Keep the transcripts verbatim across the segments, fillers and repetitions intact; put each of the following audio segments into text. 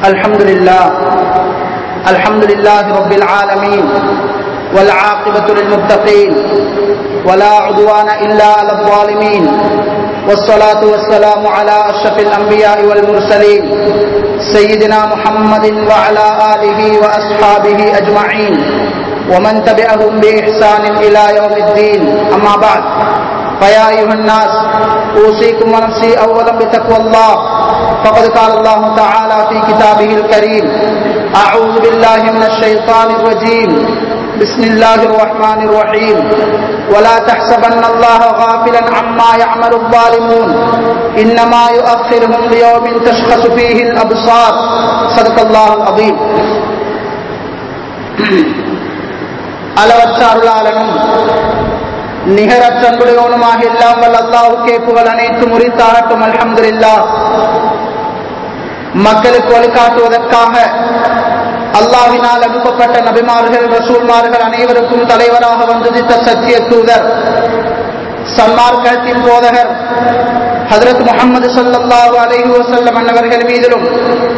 الحمد لله الحمد لله رب العالمين والعاقبة للمتقين ولا عدوان إلا على الظالمين والصلاة والسلام على أشرف الأنبياء والمرسلين سيدنا محمد وعلى آله وأصحابه أجمعين ومن تبعهم بإحسان إلى يوم الدين. أما بعد، فيا أيها الناس أوصيكم ونفسي أولا بتقوى الله، فقد قال الله تعالى في كتابه الكريم: أعوذ بالله من الشيطان الرجيم، بسم الله الرحمن الرحيم، ولا تحسبن الله غافلا عما يعمل الظالمون إنما يؤخرهم ليوم تشخص فيه الأبصار. صدق الله العظيم. அளவற்ற அருளாளனும் நிகரற்ற அன்புடையவனுமாக எல்லாம் வல்ல அல்லாஹ்வுக்கே புகழ் அனைத்தும் உரித்தாகட்டும். அல்ஹம்துலில்லாஹ். மக்களுக்கு வழிகாட்டுவதற்காக அல்லாஹ்வினால் அனுப்பப்பட்ட நபிமார்கள், ரசூல்மார்கள் அனைவருக்கும் தலைவராக வந்துதித்த சத்திய தூதர், சன்மார்க்கத்தின் போதகர் ஹஜ்ரத் முஹம்மது ஸல்லல்லாஹு அலைஹி வஸல்லம் அன்னவர்கள் மீதிலும்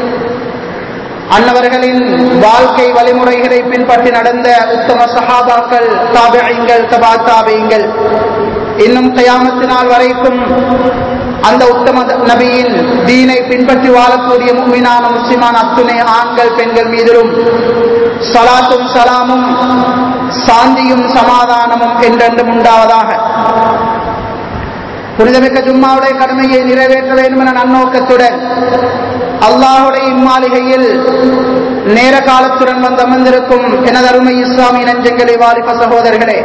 அன்னவர்களின் வாழ்க்கை வழிமுறைகளை பின்பற்றி நடந்த உத்தம சஹாபாக்கள், தாபிஈன்கள், தபா தாபிஈன்கள், இன்னும் கியாமத் நாள் வரைக்கும் அந்த உத்தம நபியின் தீனை பின்பற்றி வாழக்கூடிய முஃமினான முஸ்லிமான அத்துணை ஆண்கள் பெண்கள் மீதிலும் ஸலாத்தும் ஸலாமும் சாந்தியும் சமாதானமும் என்றென்றும் உண்டாவதாக. புனிதமிக்க ஜும்மாவுடைய கடமையை நிறைவேற்ற வேண்டும் என நன்னோக்கத்துடன் அல்லாஹுடைய இம்மாளிகையில் நேர காலத்துடன் வந்து அமர்ந்திருக்கும் எனது அருமை இஸ்லாமிய நெஞ்சங்களே, வாலிப சகோதரர்களே,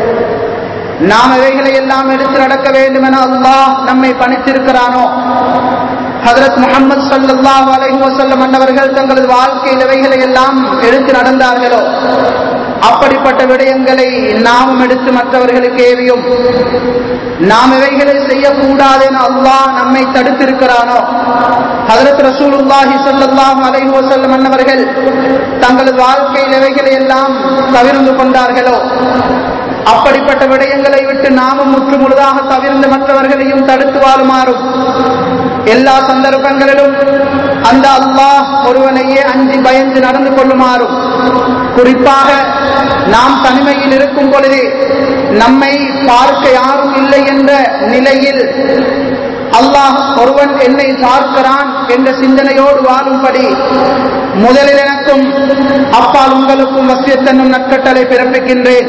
நாம் எவைகளை எல்லாம் எடுத்து நடக்க வேண்டும் என அல்லாஹ் நம்மை பணித்திருக்கிறானோ, ஹஜ்ரத் முஹம்மது ஸல்லல்லாஹு அலைஹி வஸல்லம் அன்னவர்கள் தங்களது வாழ்க்கையில் எவைகளை எல்லாம் எடுத்து நடந்தார்களோ அப்படிப்பட்ட விடயங்களை நாமும் எடுத்து மற்றவர்களுக்கு ஏவியும், நாம் எவைகளை செய்யக்கூடாது என அல்லாஹ் நம்மை தடுத்திருக்கிறானோ, ஹஜ்ரத் ரசூலுல்லாஹி ஸல்லல்லாஹு அலைஹி வஸல்லம் அன்னவர்கள் தங்களது வாழ்க்கையில் எவைகளை எல்லாம் தவிர்ந்து கொண்டார்களோ அப்படிப்பட்ட விடயங்களை விட்டு நாமும் முற்று முழுதாக தவிர்ந்து மற்றவர்களையும் தடுத்து வாழுமாறும், எல்லா சந்தர்ப்பங்களிலும் அந்த அல்லாஹ் ஒருவனையே அஞ்சி பயந்து நடந்து கொள்ளுமாறும், குறிப்பாக நாம் தனிமையில் இருக்கும் பொழுது நம்மை பார்க்க யாரும் இல்லை என்ற நிலையில் அல்லாஹ் ஒருவன் என்னை பார்க்கிறான் என்ற சிந்தனையோடு வாழும்படி முதலில் எனக்கும் அப்பால் உங்களுக்கும் வசியத் என்னும் நற்கட்டளை பிறப்பிக்கின்றேன்.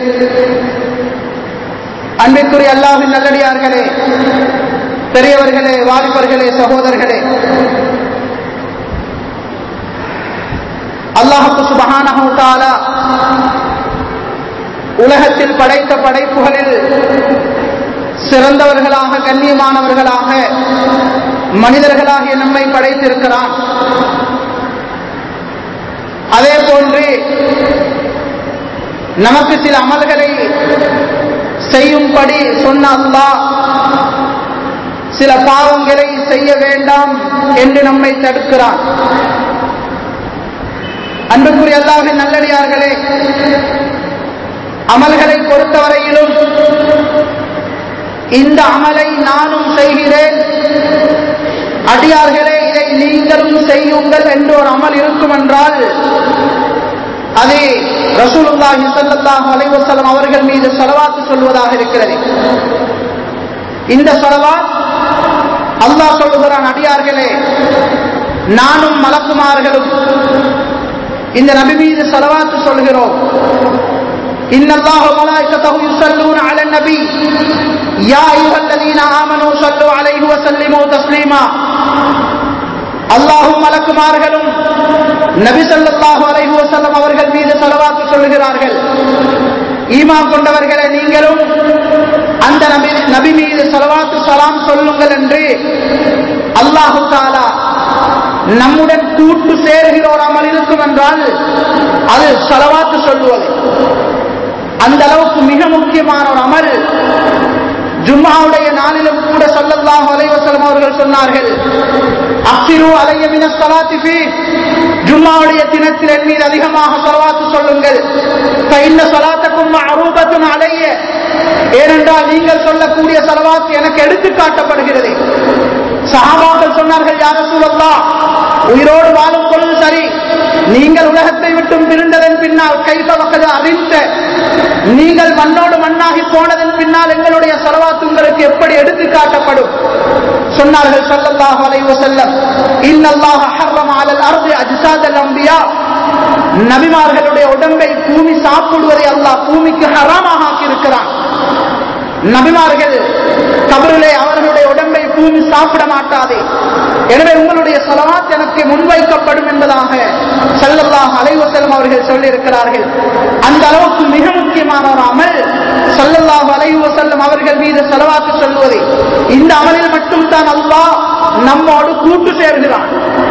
அன்பிற்குரிய அல்லாஹ்வின் நல்லடியார்களே, பெரியவர்களே, வாலிபர்களே, சகோதரர்களே, அல்லாஹ் சுப்ஹானஹு வ தஆலா உலகத்தில் படைத்த படைப்புகளில் சிறந்தவர்களாக, கண்ணியமானவர்களாக மனிதர்களாகிய நம்மை படைத்திருக்கிறான். அதே போன்று நமக்கு சில அமல்களை செய்யும்படி சொன்ன அல்லாஹ் சில பாவங்களை செய்ய வேண்டாம் என்று நம்மை தடுக்கிறான். அன்புக்குரிய அல்லாஹ்வின் நல்லடியார்களே, அமல்களை பொறுத்தவரையிலும் இந்த அமலை நானும் செய்கிறேன், அடியார்களே இதை நீங்களும் செய்யுங்கள் என்று ஒரு அமல் இருக்கும் என்றால் அது ரசூலுல்லாஹி ஸல்லல்லாஹு அலைஹி வஸல்லம் அவர்கள் மீது ஸலவாத் சொல்வதாக இருக்கிறது. இந்த ஸலவாத் அல்லாஹ் சொல்லுகிறான், அடியார்களே நானும் மலக்குமார்களும் இந்த நபி மீது ஸலவாத் சொல்கிறோம். இன்னல்லாஹ வ மலாயிகத்தஹு யுஸல்லூன அலன் நபி யா அய்யுஹல்லதீன ஆமனூ ஸல்லூ அலைஹி வ ஸல்லிமூ தஸ்லீமா. அல்லாஹ்வும் மலக்குமார்களும் நபி ஸல்லல்லாஹு அலைஹி வஸல்லம் அவர்கள் மீது ஸலவாத் சொல்கிறார்கள். ஈமான் கொண்டவர்களே, நீங்களும் அந்த நபி நபி மீது ஸலவாத் ஸலாம் சொல்லுங்கள் என்று அல்லாஹ் தஆலா நம்முடன் கூட்டு சேர்கிறோர் அமல் இருக்கும் என்றால் அது ஸலவாத் சொல்லுவது. அந்த அளவுக்கு மிக முக்கியமான ஒரு அமல். ஜும்ஆவுடைய நாளிலும் கூட ஸல்லல்லாஹு அலைஹி வஸல்லம் அவர்கள் சொன்னார்கள், அக்ஸிரு அலைய மினஸ் ஸலாத்தி ஃபீ, ஜும்ஆவுடைய தினத்தில் என் மீது அதிகமாக ஸலவாத் சொல்லுங்கள். ஃபஇன்ன ஸலாத்தக்கும் மஅரூபத்துன் அலைய, ஏனென்றால் நீங்கள் சொல்லக்கூடிய ஸலவாத் எனக்கு எடுத்து காட்டப்படுகிறது. சஹாபாக்கள் சொன்னார்கள், யா ரசூலல்லாஹ், உயிரோடு வாழும் பொழுது சரி விட்டும் பிரிந்ததன் பின்னால் கைஃப வகது அறிந்த நீங்கள் மண்ணோடு மண்ணாகி போனதன் பின்னால் எங்களுடைய ஸலவாத் உங்களுக்கு எப்படி எடுத்து காட்டப்படும்? சொன்னார்கள் ஸல்லல்லாஹு அலைஹி வஸல்லம், இன்னல்லாஹ ஹர்ரம அலல் அர்தி அஜ்சாதல் அன்பியா, நபிமார்களுடைய உடம்பை பூமி சாப்பிடுவதை அல்லாஹ் பூமிக்கு ஹராமாக ஆக்கி இருக்கிறான். நபிமார்கள் கபரிலே அவர்களுடைய உடம்பை பூமி சாப்பிட மாட்டாதே, எனவே உங்களுடைய ஸலவாத் எனக்கு முன்வைக்கப்படும் என்பதாக ஸல்லல்லாஹு அலைஹி வஸல்லம் அவர்கள் சொல்லி இருக்கிறார்கள். அந்த அளவுக்கு மிக முக்கியமான ஒரு அமல் ஸல்லல்லாஹு அலைஹி வஸல்லம் அவர்கள் மீது ஸலவாத் சொல்லுவது. இந்த அமலில் மட்டும் தான் அல்லாஹ் நம்மோடு கூட்டு சேர்கிறான்.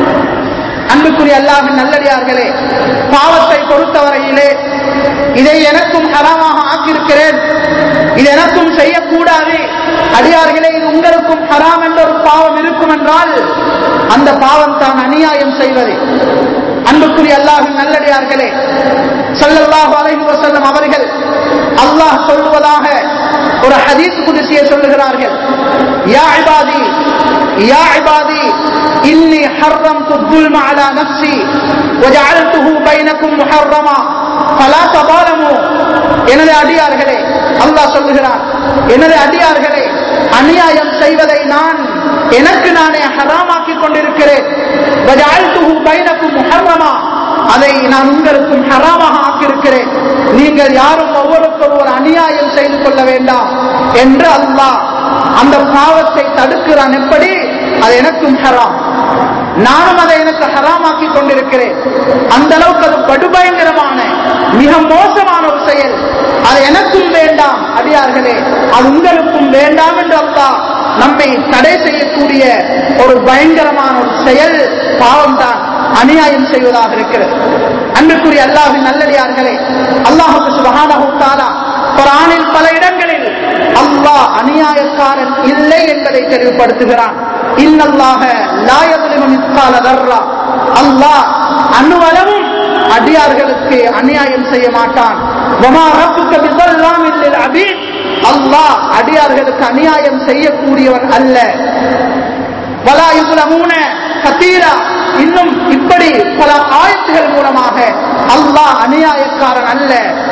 அன்புக்குரிய அல்லாஹ்வின் நல்லடியார்களே, பாவத்தை பொறுத்தவரையிலே இதை எனக்கும் ஹராமாக ஆக்கியிருக்கிறேன், இது எனக்கும் செய்யக்கூடாது, அடியார்களே இது உங்களுக்கும் ஹராம் என்ற ஒரு பாவம் இருக்கும் என்றால் அந்த பாவம் தான் அநியாயம் செய்வது. அன்புக்குரிய அல்லாஹ்வின் நல்லடியார்களே, ஸல்லல்லாஹு அலைஹி வஸல்லம் அவர்கள் அல்லாஹ் சொல்வதாக ஒரு ஹதீஸ் குத்ஸியை சொல்லுகிறார்கள். யா இபாதி யா இபாதி இன்னி ஹர்ரம்து الظلم على نفسي وجعلته بينكم محرما فلا تظالموا. எனது அடியார்களே, அல்லாஹ் சொல்லுகிறார், எனது அடியார்களே, அநியாயம் செய்வதை நான் எனக்கு நானே ஹராமாக்கி கொண்டிருக்கிறேன். وجعلته بينكم محرما, அதை நான் உங்களுக்கும் ஹராமாக ஆக்கியிருக்கிறேன். நீங்கள் யாரும் ஒவ்வொருவருக்கொருவர் அநியாயம் செய்து கொள்ள வேண்டாம் என்று அல்லாஹ் அந்த பாவத்தை தடுக்கிறான். எப்படி? அது எனக்கும் ஹராம், நானும் அதை எனக்கு ஹராமாக்கி கொண்டிருக்கிறேன். அந்த அளவுக்கு அது படுபயங்கரமான மிக மோசமான ஒரு செயல். அது எனக்கும் வேண்டாம் அடியார்களே, அது உங்களுக்கும் வேண்டாம் என்று அல்லாஹ் நம்மை தடை செய்யக்கூடிய ஒரு பயங்கரமான ஒரு செயல் பாவம் தான் அநியாயம் செய்வதாக இருக்கிறது. அன்புக்குரிய அல்லாஹ்வின் நல்லடியார்களே, அல்லாஹ் சுப்ஹானஹு வ தஆலா குர்ஆனில் பல இடங்களில் அல்லாஹ் அநியாயக்காரன் இல்லை என்பதை தெளிவுபடுத்துகிறான். இன்னல்லாஹ லா யظلمு மிஸ்கால தர்ரா, அல்லாஹ் அணுவளவும் அடியார்களுக்கு அநியாயம் செய்ய மாட்டான். வமா ரப்புக பிஸல்லாமில் லில் அபீத், அல்லாஹ் அடியார்களுக்கு அநியாயம் செய்யக்கூடியவன் அல்ல. வலா யுظلمூன கதீரா, இன்னும் இப்படி பல ஆயத்துகள் மூலமாக அல்லாஹ் அநியாயக்காரன் அல்ல.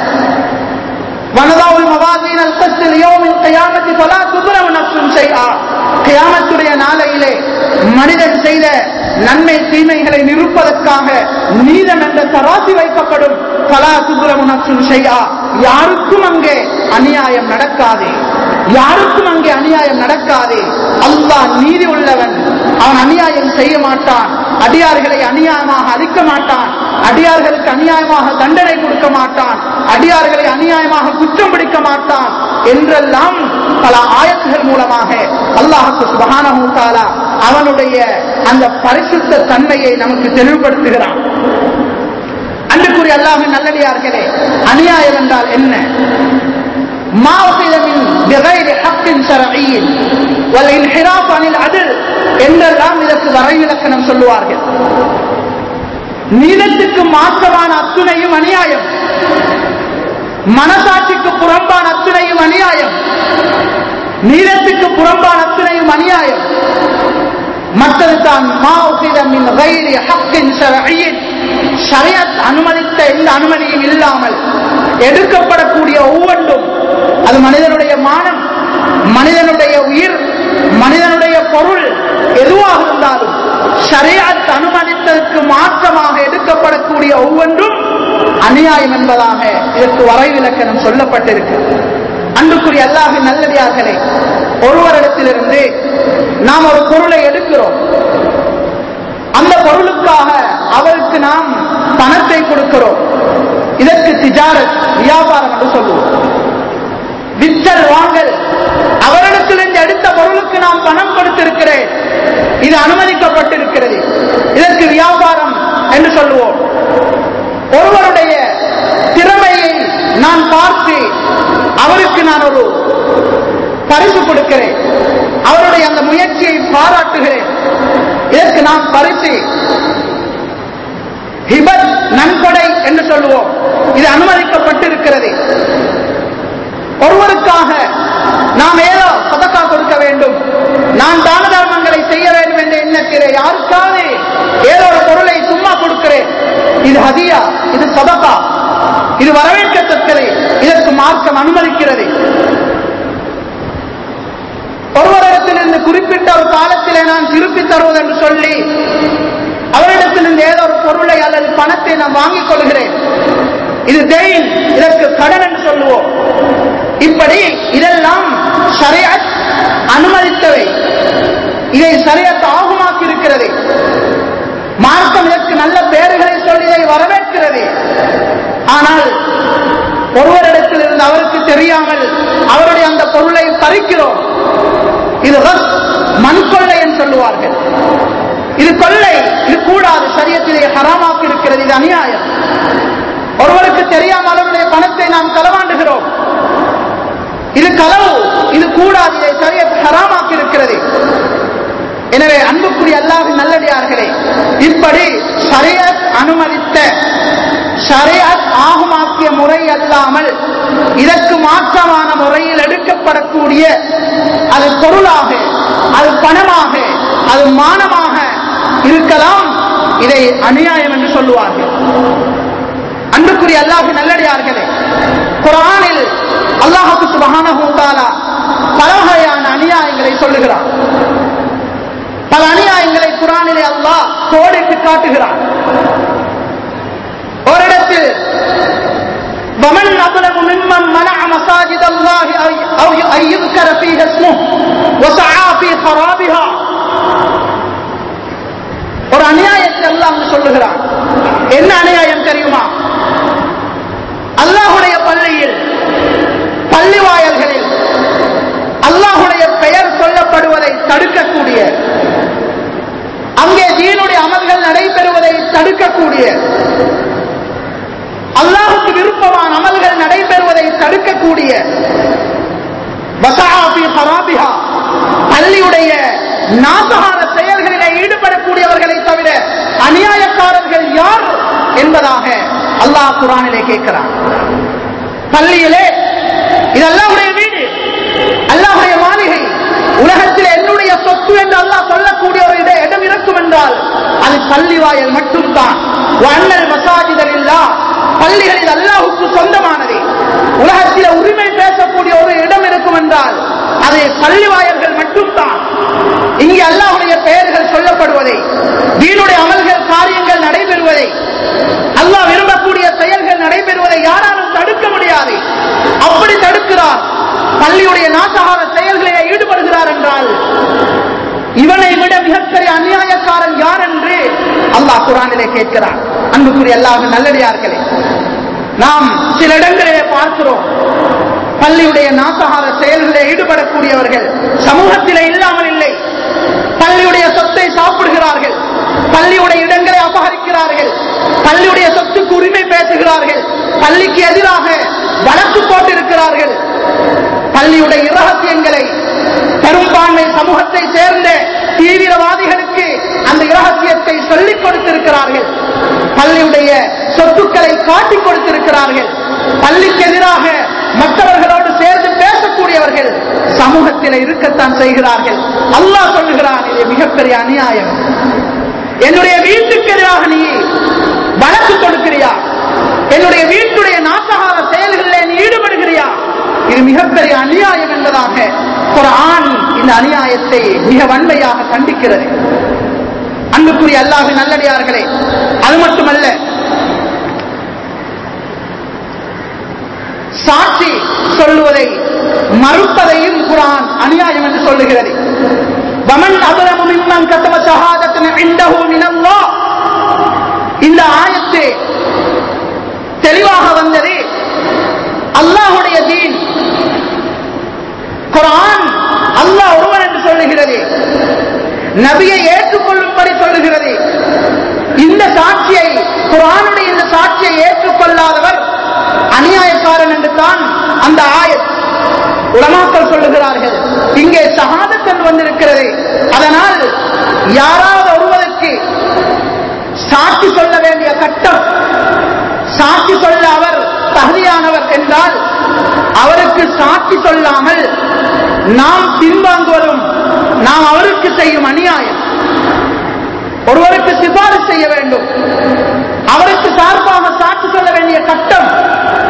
வனதாவுல் மவாதீன் அல் கஸ்த் லியௌமில் கியாமத்தி ஃபலா துظلم நஃப்ஸுன் ஷைஆ, கியாமத்துடைய நாளையிலே மனிதன் செய்த நன்மை தீமைகளை நிரூபிப்பதற்காக நீதம் என்ற தராசி வைக்கப்படும். ஃபலா துظلم நஃப்ஸுன் ஷைஆ, யாருக்கும் அங்கே அநியாயம் நடக்காது, யாருக்கும் அங்கே அநியாயம் நடக்காது. அல்லாஹ் நீதி உள்ளவன், அவன் அநியாயம் செய்ய மாட்டான், அடியார்களை அநியாயமாக அழிக்க மாட்டான், அடியார்களுக்கு அநியாயமாக தண்டனை கொடுக்க மாட்டான், அடியார்களை அநியாயமாக குற்றம் பிடிக்க மாட்டான் என்றெல்லாம் பல ஆயத்துகள் மூலமாக அல்லாஹ் சுப்ஹானஹு வ தஆலா அவனுடைய அந்த பரிசுத்த தன்மையை நமக்கு தெளிவுபடுத்துகிறான். அன்புக்குரிய அல்லாஹ்வின் நல்லடியார்களே, அநியாயம் என்றால் என்ன? மா உகித மின் பிகைரி ஹக்கின் ஷர்ஈன் வல் இன்ஹிராஃப் அனில் அத்ல் என்றெல்லாம் இதற்கு வரைவிலக்கணம் சொல்லுவார்கள். நீதத்துக்கு மாற்றமான அத்துணையும் அநியாயம், மனசாட்சிக்கு புறம்பான அத்துணையும் அநியாயம், நீதத்துக்கு புறம்பான அத்துணையும் அநியாயம். மற்றதுதான் மா உகித மின் கைரி ஹக்கின் ஷர்ஈன், ஷரியத் அனுமதித்த எந்த அனுமதியும் இல்லாமல் எடுக்கப்படக்கூடிய ஒவ்வொன்றும், அது மனிதனுடைய மானம், மனிதனுடைய உயிர், மனிதனுடைய பொருள் எதுவாக இருந்தாலும் ஷரியத் அனுமதித்ததற்கு மாற்றமாக எடுக்கப்படக்கூடிய ஒவ்வொன்றும் அநியாயம் என்பதாக இதற்கு வரைவிலக்கணம் சொல்லப்பட்டிருக்கு. அன்புக்குரிய அல்லாஹ்வின் நல்லடியார்களே, ஒருவரிடத்திலிருந்து நாம் ஒரு பொருளை எடுக்கிறோம், அந்த பொருளுக்காக அவருக்கு நாம் பணத்தை கொடுக்கிறோம். இதற்கு திஜாரத், வியாபாரம் என்று சொல்லுவோம். விற்றல் வாங்கல், அவரிடத்திலிருந்து எடுத்த பொருளுக்கு நாம் பணம் கொடுத்திருக்கிறேன், இது அனுமதிக்கப்பட்டிருக்கிறது, இதற்கு வியாபாரம் என்று சொல்லுவோம். ஒருவருடைய திறமையை நான் பார்த்து அவருக்கு நான் ஒரு பரிசு கொடுக்கிறேன், அவருடைய அந்த முயற்சியை பாராட்டுகிறேன், இதற்கு நாம் பரிசு ஹிபத், நன்கொடை என்று சொல்லுவோம். இது அனுமதிக்கப்பட்டிருக்கிறது. ஒருவருக்காக நாம் ஏதோ சதகா கொடுக்க வேண்டும், நான் தான தர்மங்களை செய்ய வேண்டும் என்ற எண்ணத்திலே யாருக்காவது ஏதோ ஒரு பொருளை சும்மா கொடுக்கிறேன், இது ஹதியா, இது இது வரவேற்கத்தக்கது. இதற்கு மார்க்கம் அனுமதிக்கிறது. ஒருவரிடத்திலிருந்து குறிப்பிட்ட ஒரு காலத்திலே நான் திருப்பி தருவது என்று சொல்லி அவரிடத்திலிருந்து ஏதோ ஒரு பொருளை அல்லது பணத்தை நான் வாங்கிக் கொள்கிறேன். இது தெயின், இதற்கு கடன் என்று சொல்லுவோம். இப்படி இதெல்லாம் ஷரியத் அனுமதித்தவை. இதை ஷரியத் ஆகுமாக்கி இருக்கிறது. மார்க்கம் இதற்கு நல்ல பெயர்களை சொல்லி இதை வரவேற்கிறது. ஆனால் ஒருவரிடத்தில் இருந்து அவருக்கு தெரியாமல் அவருடைய அந்த பொருளை பறிக்கிறோம். இது மண் கொள்ளை என்று சொல்லுவார்கள். இது கொள்ளை, இது கூடாது. ஷரியத்திலே ஹராமாக்கி இருக்கிறது. இது அநியாயம். ஒருவருக்கு தெரியாமல் அவருடைய பணத்தை நாம் களவாண்டுகிறோம். இது களவு, இது கூடாது. இதை ஷரியத் ஹராமாக்கி இருக்கிறது. எனவே அன்புக்குரிய அல்லாஹ்வின் நல்லடியார்களே, இப்படி ஷரியத் அனுமதித்த ஷரியத் ஆகுமாக்கிய முறை அல்லாமல் இதற்கு மாற்றமான முறையில் எடுக்கப்படக்கூடிய அது பொருளாக, அது பணமாக, அது மானமாக இருக்கலாம். இதை அநியாயம் என்று சொல்லுவார்கள். அன்புக்குரிய அல்லாஹ்வின் நல்லடியார்களே, குர்ஆனில் அல்லாஹ் சுப்ஹானஹு வ தஆலா பல வகையான அநியாயங்களை சொல்லுகிறார். பல அநியாயங்களை குர்ஆனிலே அல்லாஹ் கோடிட்டு காட்டுகிறார். ஓரிடத்தில் ومن أظلم ممن منع مساجد الله أو أن يذكر فيها اسمه وسعى في خرابها. ஒரு அநியாயத்தை அல்லாஹ் சொல்லுகிறார். என்ன அநியாயம் தெரியுமா? அல்லாஹ்வுடைய பள்ளியில், பள்ளி வாயல்களில் அல்லாஹ்வுடைய பெயர் சொல்லப்படுவதை தடுக்கக்கூடிய, அங்கே தீனுடைய அமல்கள் நடைபெறுவதை தடுக்கக்கூடிய, அல்லாஹ்வுக்கு விருப்பமான அமல்கள் நடைபெறுவதை தடுக்கக்கூடிய பள்ளியுடைய நாசகார செயல்களிலே ஈடுபடக்கூடியவர்களை தவிர அநியாயக்காரர்கள் யார் என்பதாக அல்லாஹ் குர்ஆனிலே கேட்கிறார். பள்ளியிலே இது அல்லாஹ்வுடைய வீடு, அல்லாஹ்வுடைய மாளிகை, உலகத்தில் என்னுடைய சொத்து என்று அல்லாஹ் சொல்லக்கூடிய ஒரு இடம் இருக்கும் என்றால் அது பள்ளி வாயல் மட்டும்தான். பள்ளிகளில் அல்லாஹ்வுக்கு சொந்தமானது. உலகத்தில் உரிமை பேசக்கூடிய ஒரு இடம் இருக்கும் என்றால் அது பள்ளி வாயல்கள் மட்டும்தான். இங்கே அல்லாஹ்வுடைய பெயர்கள் சொல்லப்படுவதை, தீனுடைய அமல்கள் காரியங்கள் நடைபெறுவதை, அல்லாஹ் விரும்பக்கூடிய செயல்கள் நடைபெறுவதை யாராலும் தடுக்க முடியாது. அப்படி தடுக்கிறார். பள்ளியுடைய நாசகார செயல்களிலே ஈடுபடுகிறார் என்றால் இவனை விட மிகப்பெரிய அநியாயக்காரன் யார் என்று அல்லாஹ் குர்ஆனிலே கேட்கிறார். அன்புக்குரிய அல்லாஹ்வின் நல்லடியார்களே, நாம் சில இடங்களிலே பார்க்கிறோம், பள்ளியுடைய நாசகார செயல்களிலே ஈடுபடக்கூடியவர்கள் சமூகத்திலே இல்லாமல் இல்லை. பள்ளியுடைய சொத்தை சாப்பிடுகிறார்கள், பள்ளியுடைய இடங்களை அபகரிக்கிறார்கள், பள்ளியுடைய சொத்துக்கு உரிமை பேசுகிறார்கள், பள்ளிக்கு எதிராக வழக்கு போட்டிருக்கிறார்கள், பள்ளியுடைய இரகசியங்களை பெரும்பான்மை சமூகத்தை சேர்ந்த தீவிரவாதிகளுக்கு அந்த இரகசியத்தை சொல்லிக் கொடுத்திருக்கிறார்கள், பள்ளியுடைய சொத்துக்களை காட்டிக் கொடுத்திருக்கிறார்கள், பள்ளிக்கு எதிராக மற்றவர்களோடு சேர்ந்து பேசக்கூடியவர்கள் சமூகத்தில் இருக்கத்தான் செய்கிறார்கள். அல்லாஹ் சொல்லுகிறான், இது மிகப்பெரிய அநியாயம். என்னுடைய வீட்டுக்கு எதிராக நீ வழக்கு கொடுக்கிறியா? என்னுடைய வீட்டுடைய நாசகார செயல்களில் நீ ஈடுபடுகிறியா? இது மிகப்பெரிய அநியாயம் என்பதாக குர்ஆன் இந்த அநியாயத்தை மிக வன்மையாக கண்டிக்கிறது. அன்புக்குரிய அல்லாஹ்வின் நல்லடியார்களே, அது மட்டுமல்ல, சாட்சி சொல்லுவதை மறுப்பதையும் குர்ஆன் அநியாயம் என்று சொல்லுகிறது. வமன் அظلم ممن كتب شهادة عنده من الله. இந்த ஆயத்து தெளிவாக வந்தது. அல்லாஹ்வுடைய தீன், குர்ஆன் அல்லாஹ் ஒருவன் என்று சொல்லுகிறது, நபியை ஏற்றுக்கொள்ளும்படி சொல்லுகிறது. இந்த சாட்சியை, குர்ஆனுடைய இந்த சாட்சியை ஏற்றுக்கொள்ளாதவர் அநியாயக்காரன் என்று தான் அந்த ஆயத் உலமாக்கள் சொல்லுகிறார்கள். இங்கே ஷஹாதத் என்று வந்திருக்கிறது. அதனால் யாராவது ஒருவருக்கு சாட்சி சொல்ல வேண்டிய கட்டம், சாட்சி சொல்ல அவர் தகுதியானவர் என்றால் அவருக்கு சாட்சி சொல்லாமல் நாம் பின்வாங்குவதும் நாம் அவருக்கு செய்யும் அநியாயம். ஒருவருக்கு சிபாரிசு செய்ய வேண்டும், அவருக்கு சார்பாக சாட்சி சொல்ல வேண்டிய கட்டம்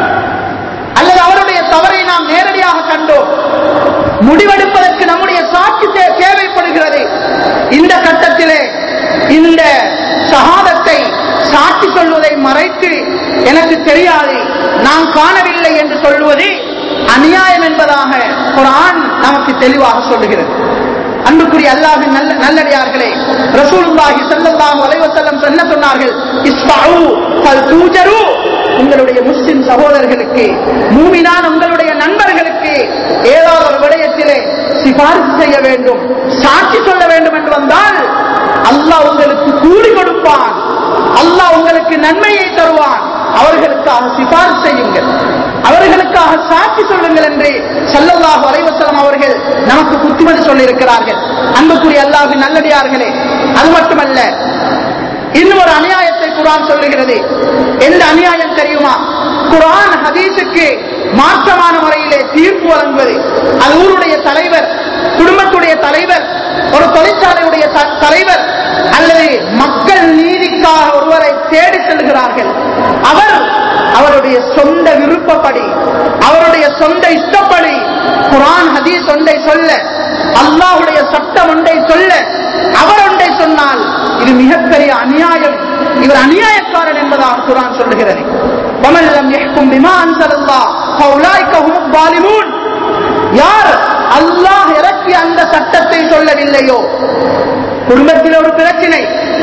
முடிவெடுப்பதற்கு நம்முடைய சாட்சி தேவைப்படுகிறது. இந்த கட்டத்திலே இந்த ஷஹாதத்தை சாட்சி சொல்வதை மறைத்து எனக்கு தெரியாது, நான் காணவில்லை என்று சொல்வது அநியாயம் என்பதாக குர்ஆன் நமக்கு தெளிவாக சொல்லுகிறது. அன்புக்குரிய அல்லாஹ்வின் நல்ல நல்லடியார்களே, ரசூலுல்லாஹி ஸல்லல்லாஹு அலைஹி வஸல்லம் என்ன சொன்னார்கள்? இஸ்ஃபஉ ஃபல் தூஜரு. உங்களுடைய முஸ்லிம் சகோதரர்களுக்கு, மூமினான உங்களுடைய நண்பர்களுக்கு ஏதாவது ஒரு விடயத்திலே சிபாரிசு செய்ய வேண்டும், சாட்சி சொல்ல வேண்டும் என்று வந்தால் அல்லாஹ் உங்களுக்கு கூலி கொடுப்பான், அல்லாஹ் உங்களுக்கு நன்மையை தருவான். அவர்களுக்காக சிபாரிசு செய்யுங்கள், அவர்களுக்காக சாட்சி சொல்லுங்கள் என்று ஸல்லல்லாஹு அலைஹி வஸல்லம் அவர்கள் நமக்கு புத்திமதி சொல்லி இருக்கிறார்கள். அன்புக்குரிய அல்லாஹ்வின் நல்லடியார்களே, அது மட்டுமல்ல, இன்னும் ஒரு அநியாயத்தை குர்ஆன் சொல்லுகிறது. எந்த அநியாயம் தெரியுமா? குர்ஆன் ஹதீஸுக்கு மாற்றமான முறையிலே தீர்ப்பு வழங்குவது. அது ஊருடைய தலைவர், குடும்பத்துடைய தலைவர், ஒரு தொழிற்சாலையுடைய தலைவர் அல்லது மக்கள் நீதிக்காக ஒருவரை தேடி செல்கிறார்கள். அவர் அவருடைய சொந்த விருப்பப்படி, அவருடைய சொந்த இஷ்டப்படி குர்ஆன் ஹதீஸ் ஒன்றை சொல்ல, அல்லாஹ்வுடைய சட்டம் ஒன்றை சொல்ல, அவர் ஒன்றை சொன்னால் இது மிகப்பெரிய அநியாயம், இவர் அநியாயக்காரன் என்பதாக குர்ஆன் சொல்லுகிறது. வமன் லம் யஹ்கும் பிமா அன்ஸலல்லாஹ் ஃபௌலாயிக ஹுமுல் ஸாலிமூன். யார் அல்லாஹ் இறக்கிய அந்த சட்டத்தை சொல்லவில்லையோ, குடும்பத்தில் ஒரு பிரச்சனை,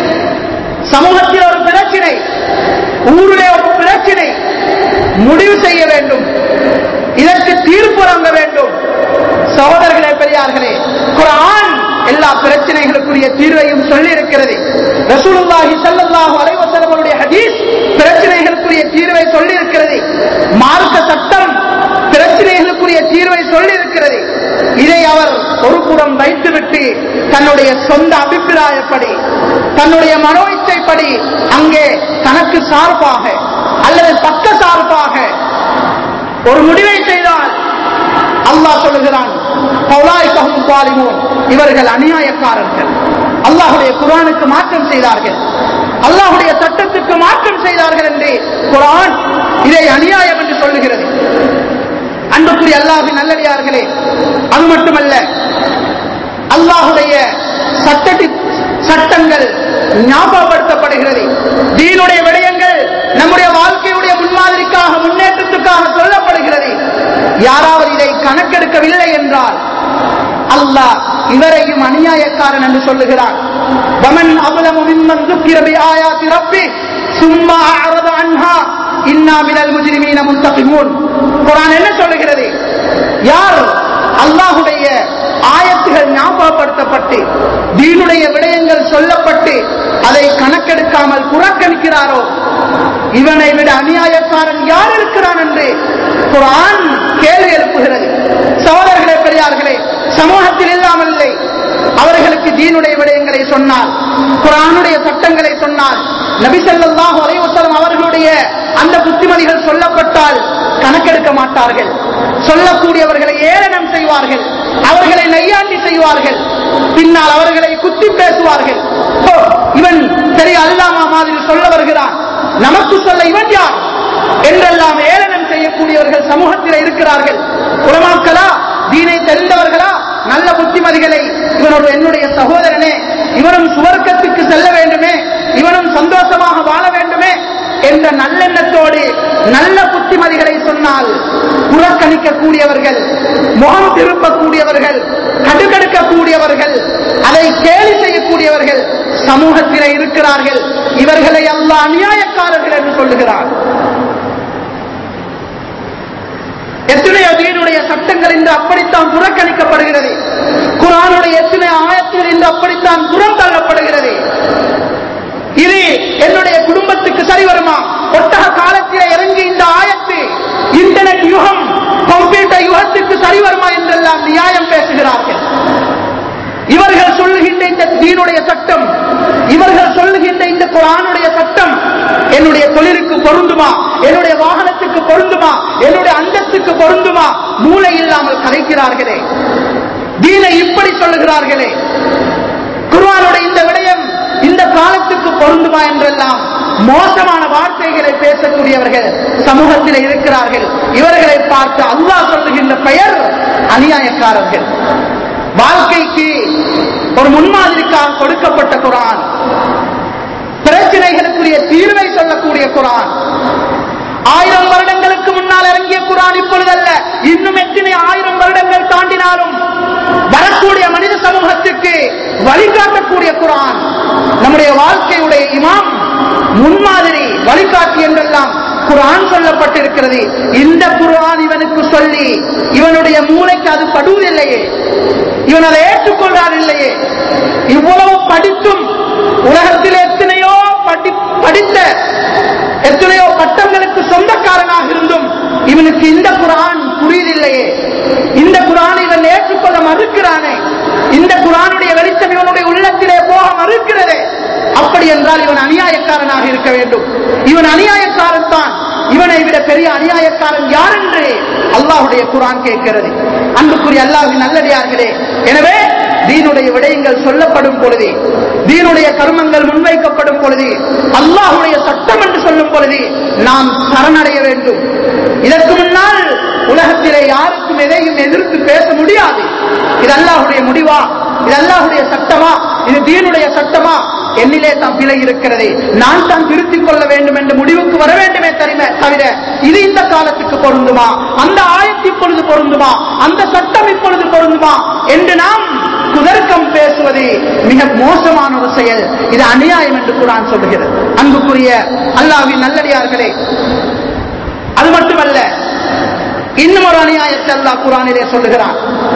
சமூகத்தில் ஒரு பிரச்சனை, ஊரிலே ஒரு பிரச்சனை, முடிவு செய்ய வேண்டும், இதற்கு தீர்ப்பு வழங்க வேண்டும். சகோதரர்களே, பெரியார்களே, குர்ஆன் எல்லா பிரச்சனைகளுக்குரிய தீர்வையும் சொல்லி இருக்கிறது. ரசூலுல்லாஹி ஸல்லல்லாஹு அலைஹி வஸல்லம் ஹதீஸ் பிரச்சனைகளுக்குரிய தீர்வை சொல்லி இருக்கிறது. மார்க்க சட்டம் பிரச்சனைகளுக்குரிய தீர்வை சொல்லி இருக்கிறது. இதை அவர் ஒரு புறம் வைத்துவிட்டு தன்னுடைய சொந்த அபிப்பிராயப்படி, தன்னுடைய மனோ இச்சைப்படி அங்கே தனக்கு சார்பாக அல்லது பக்க சார்பாக ஒரு முடிவை செய்தால் அல்லாஹ் சொல்லுகிறான், இவர்கள் அநியாயக்காரர்கள், அல்லாஹுடைய குர்ஆனுக்கு மாற்றம் செய்தார்கள், அல்லாஹுடைய சட்டத்துக்கு மாற்றம் செய்தார்கள் என்று குர்ஆன் இதை அநியாயம் என்று சொல்லுகிறது. அன்புக்குரிய அல்லாஹ்வின் நல்லடியார்களே, அது மட்டுமல்ல, அல்லாஹுடைய சட்டத்தின் சட்டங்கள் ஞாபகப்படுத்தப்படுகிறது. தீனுடைய விடயங்கள் நம்முடைய வாழ்க்கையுடைய முன்மாதிரிக்காக, முன்னேற்றத்துக்காக சொல்லப்படுகிறது. யாராவது இதை கணக்கெடுக்கவில்லை என்றால் அல்லாஹ் இவரையும் அநியாயக்காரன் என்று சொல்லுகிறான். வமன் அவ்லமு மிம்மன் ذُكِّرَ بِآيَاتِ رَبِّهِ ثُمَّ أَعْرَضَ عَنْهَا إِنَّا مِنَ الْمُجْرِمِينَ مُنْتَقِمُونَ. குர்ஆன் என்ன சொல்லுகிறது? யார் அல்லாஹ்வுடைய ஆயத்துகள் ஞாபகப்படுத்தப்பட்டு, தீனுடைய விடயங்கள் சொல்லப்பட்டு அதை கணக்கெடுக்காமல் புறக்கணிக்கிறாரோ, இவனை விட அநியாயக்காரன் யார் இருக்கிறான் என்று குர்ஆன் கேள்வி எழுப்புகிறது. சகோதரர்களே, பெரியார்களே, சமூகத்தில் இல்லாமல் இல்லை. அவர்களுக்கு தீனுடைய விடயங்களை சொன்னால், குர்ஆனுடைய சட்டங்களை சொன்னால், நபி ஸல்லல்லாஹு அலைஹி வஸல்லம் அவர்களுடைய அந்த புத்திமதிகள் சொல்லப்பட்டால் கணக்கெடுக்க மாட்டார்கள். சொல்லக்கூடியவர்களை ஏளனம் செய்வார்கள், அவர்களை நையாண்டி செய்வார்கள், பின்னால் அவர்களை குத்தி பேசுவார்கள். இவன் பெரிய அல்லாமா மாதிரி சொல்ல வருகிறான், நமக்கு சொல்ல இவன் யார் என்றெல்லாம் ஏளனம் செய்யக்கூடியவர்கள் சமூகத்தில் இருக்கிறார்கள். உலமாக்களா, தீனை தெரிந்தவர்களா, நல்ல புத்திமதிகளை, இவனோட என்னுடைய சகோதரனே, இவனும் சுவர்க்கத்துக்கு செல்ல வேண்டுமே, இவனும் சந்தோஷமாக வாழ வேண்டுமே என்ற நல்லெண்ணத்தோடு நல்ல புத்திமதிகளை சொன்னால் புறக்கணிக்கக்கூடியவர்கள், முகம் திருப்பக்கூடியவர்கள், கடுகடுக்கக்கூடியவர்கள், அதை கேலி செய்யக்கூடியவர்கள் சமூகத்திலே இருக்கிறார்கள். இவர்களை அல்லாஹ் அநியாயக்காரர்கள் என்று சொல்லுகிறார். எத்தனையோ தீனுடைய சட்டங்கள் இன்று அப்படித்தான் புறக்கணிக்கப்படுகிறது. குர்ஆனுடைய எத்தனை ஆயத்துகள் இன்று அப்படித்தான் புறம் தள்ளப்படுகிறது. இது என்னுடைய குடும்பத்துக்கு சரி வருமா? ஒட்டக காலத்திலே இறங்கி இந்த ஆயத்து இன்டர்நெட் யுகம், கம்ப்யூட்டர் யுகத்துக்கு சரி வருமா என்றெல்லாம் நியாயம் பேசுகிறார்கள். இவர்கள் சொல்லுகின்ற இந்த தீனுடைய சட்டம், இவர்கள் சொல்லுகின்ற இந்த குர்ஆனுடைய சட்டம் என்னுடைய தொழிலுக்கு பொருந்துமா, என்னுடைய வாகனத்துக்கு பொருந்துமா, என்னுடைய அந்தஸ்துக்கு பொருந்துமா? மூளை இல்லாமல் கதைக்கிறார்களே, தீனை இப்படி சொல்லுகிறார்களே, குர்ஆனுடைய இந்த விடயம் இந்த காலத்துக்கு பொருந்துமா என்றெல்லாம் மோசமான வார்த்தைகளை பேசக்கூடியவர்கள் சமூகத்தில் இருக்கிறார்கள். இவர்களை பார்த்து அல்லாஹ் சொல்லுகின்ற பெயர் அநியாயக்காரர்கள். வாழ்க்கைக்கு ஒரு முன்மாதிரிக்காக கொடுக்கப்பட்ட குர்ஆன், பிரச்சனைகளுக்குரிய தீர்வை சொல்லக்கூடிய குர்ஆன். ஆயிரம் வருடங்களுக்கு முன்னால் இறங்கிய குர்ஆன் இப்பொழுதல்ல, இன்னும் எத்தனை ஆயிரம் வருடங்கள் தாண்டினாலும் வரக்கூடிய மனித சமூகத்துக்கு வழிகாட்டக்கூடிய குர்ஆன். நம்முடைய வாழ்க்கையுடைய இமாம், முன்மாதிரி, வழிகாட்டி என்றெல்லாம் குர்ஆன் சொல்லப்பட்டிருக்கிறது. இந்த குர்ஆன் இவனுக்கு சொல்லி இவனுடைய மூளைக்கு அது படுவதில்லையே, இவன் அதை ஏற்றுக்கொள்றான் இல்லையே. இவ்வளவு படித்தும் உலகத்தில் எத்தனையோ படித்த எத்தனையோ பட்டங்களுக்கு சொந்தக்காரனாக இருந்தும் இவனுக்கு இந்த குர்ஆன் புரியுதில்லையே, இந்த குர்ஆனை இவன் ஏற்றுக்கொள்ள மறுக்கிறானே, இந்த குர்ஆனுடைய வெளிச்சம் இவனுடைய உள்ளத்திலே போக மறுக்கிறதே. அப்படி என்றால் இவன் அநியாயக்காரனாக இருக்க வேண்டும். இவன் அநியாயக்காரன் தான். இவனை விட பெரிய அநியாயக்காரன் யார் என்று அல்லாஹ்வுடைய குர்ஆன் கேட்கிறது. அன்புக்குரிய அல்லாஹ்வின் நல்லடியார்களே, எனவே தீனுடைய விடயங்கள் சொல்லப்படும் பொழுது, தீனுடைய கர்மங்கள் முன்வைக்கப்படும் பொழுது, அல்லாஹ்வுடைய சட்டம் என்று சொல்லும் பொழுது நாம் சரணடைய வேண்டும். இதற்கு முன்னால் உலகத்திலே யாருக்கும் எதையும் எதிர்த்து பேச முடியாது. இது அல்லாஹ்வுடைய முடிவா, இது அல்லாஹ்வுடைய சட்டமா, இது தீனுடைய சட்டமா, என்னிலே தான் பிழை இருக்கிறது, நான் தான் திருத்திக் கொள்ள வேண்டும் என்று முடிவுக்கு வர வேண்டுமே தவிர இது இந்த காலத்துக்கு பொருந்துமா, அந்த ஆயத்து இப்பொழுது பொருந்துமா, அந்த சட்டம் இப்பொழுது பொருந்துமா என்று நாம் குதர்க்கம் பேசுவது மிக மோசமான ஒரு செயல். இது அநியாயம் என்று குர்ஆன் சொல்லுகிறது. அன்புக்குரிய அல்லாஹ்வின் நல்லடியார்களே, அது மட்டுமல்ல, இன்னும் ஒரு அநியாயத்தை அல்லாஹ் குர்ஆனிலே சொல்லுகிறான்.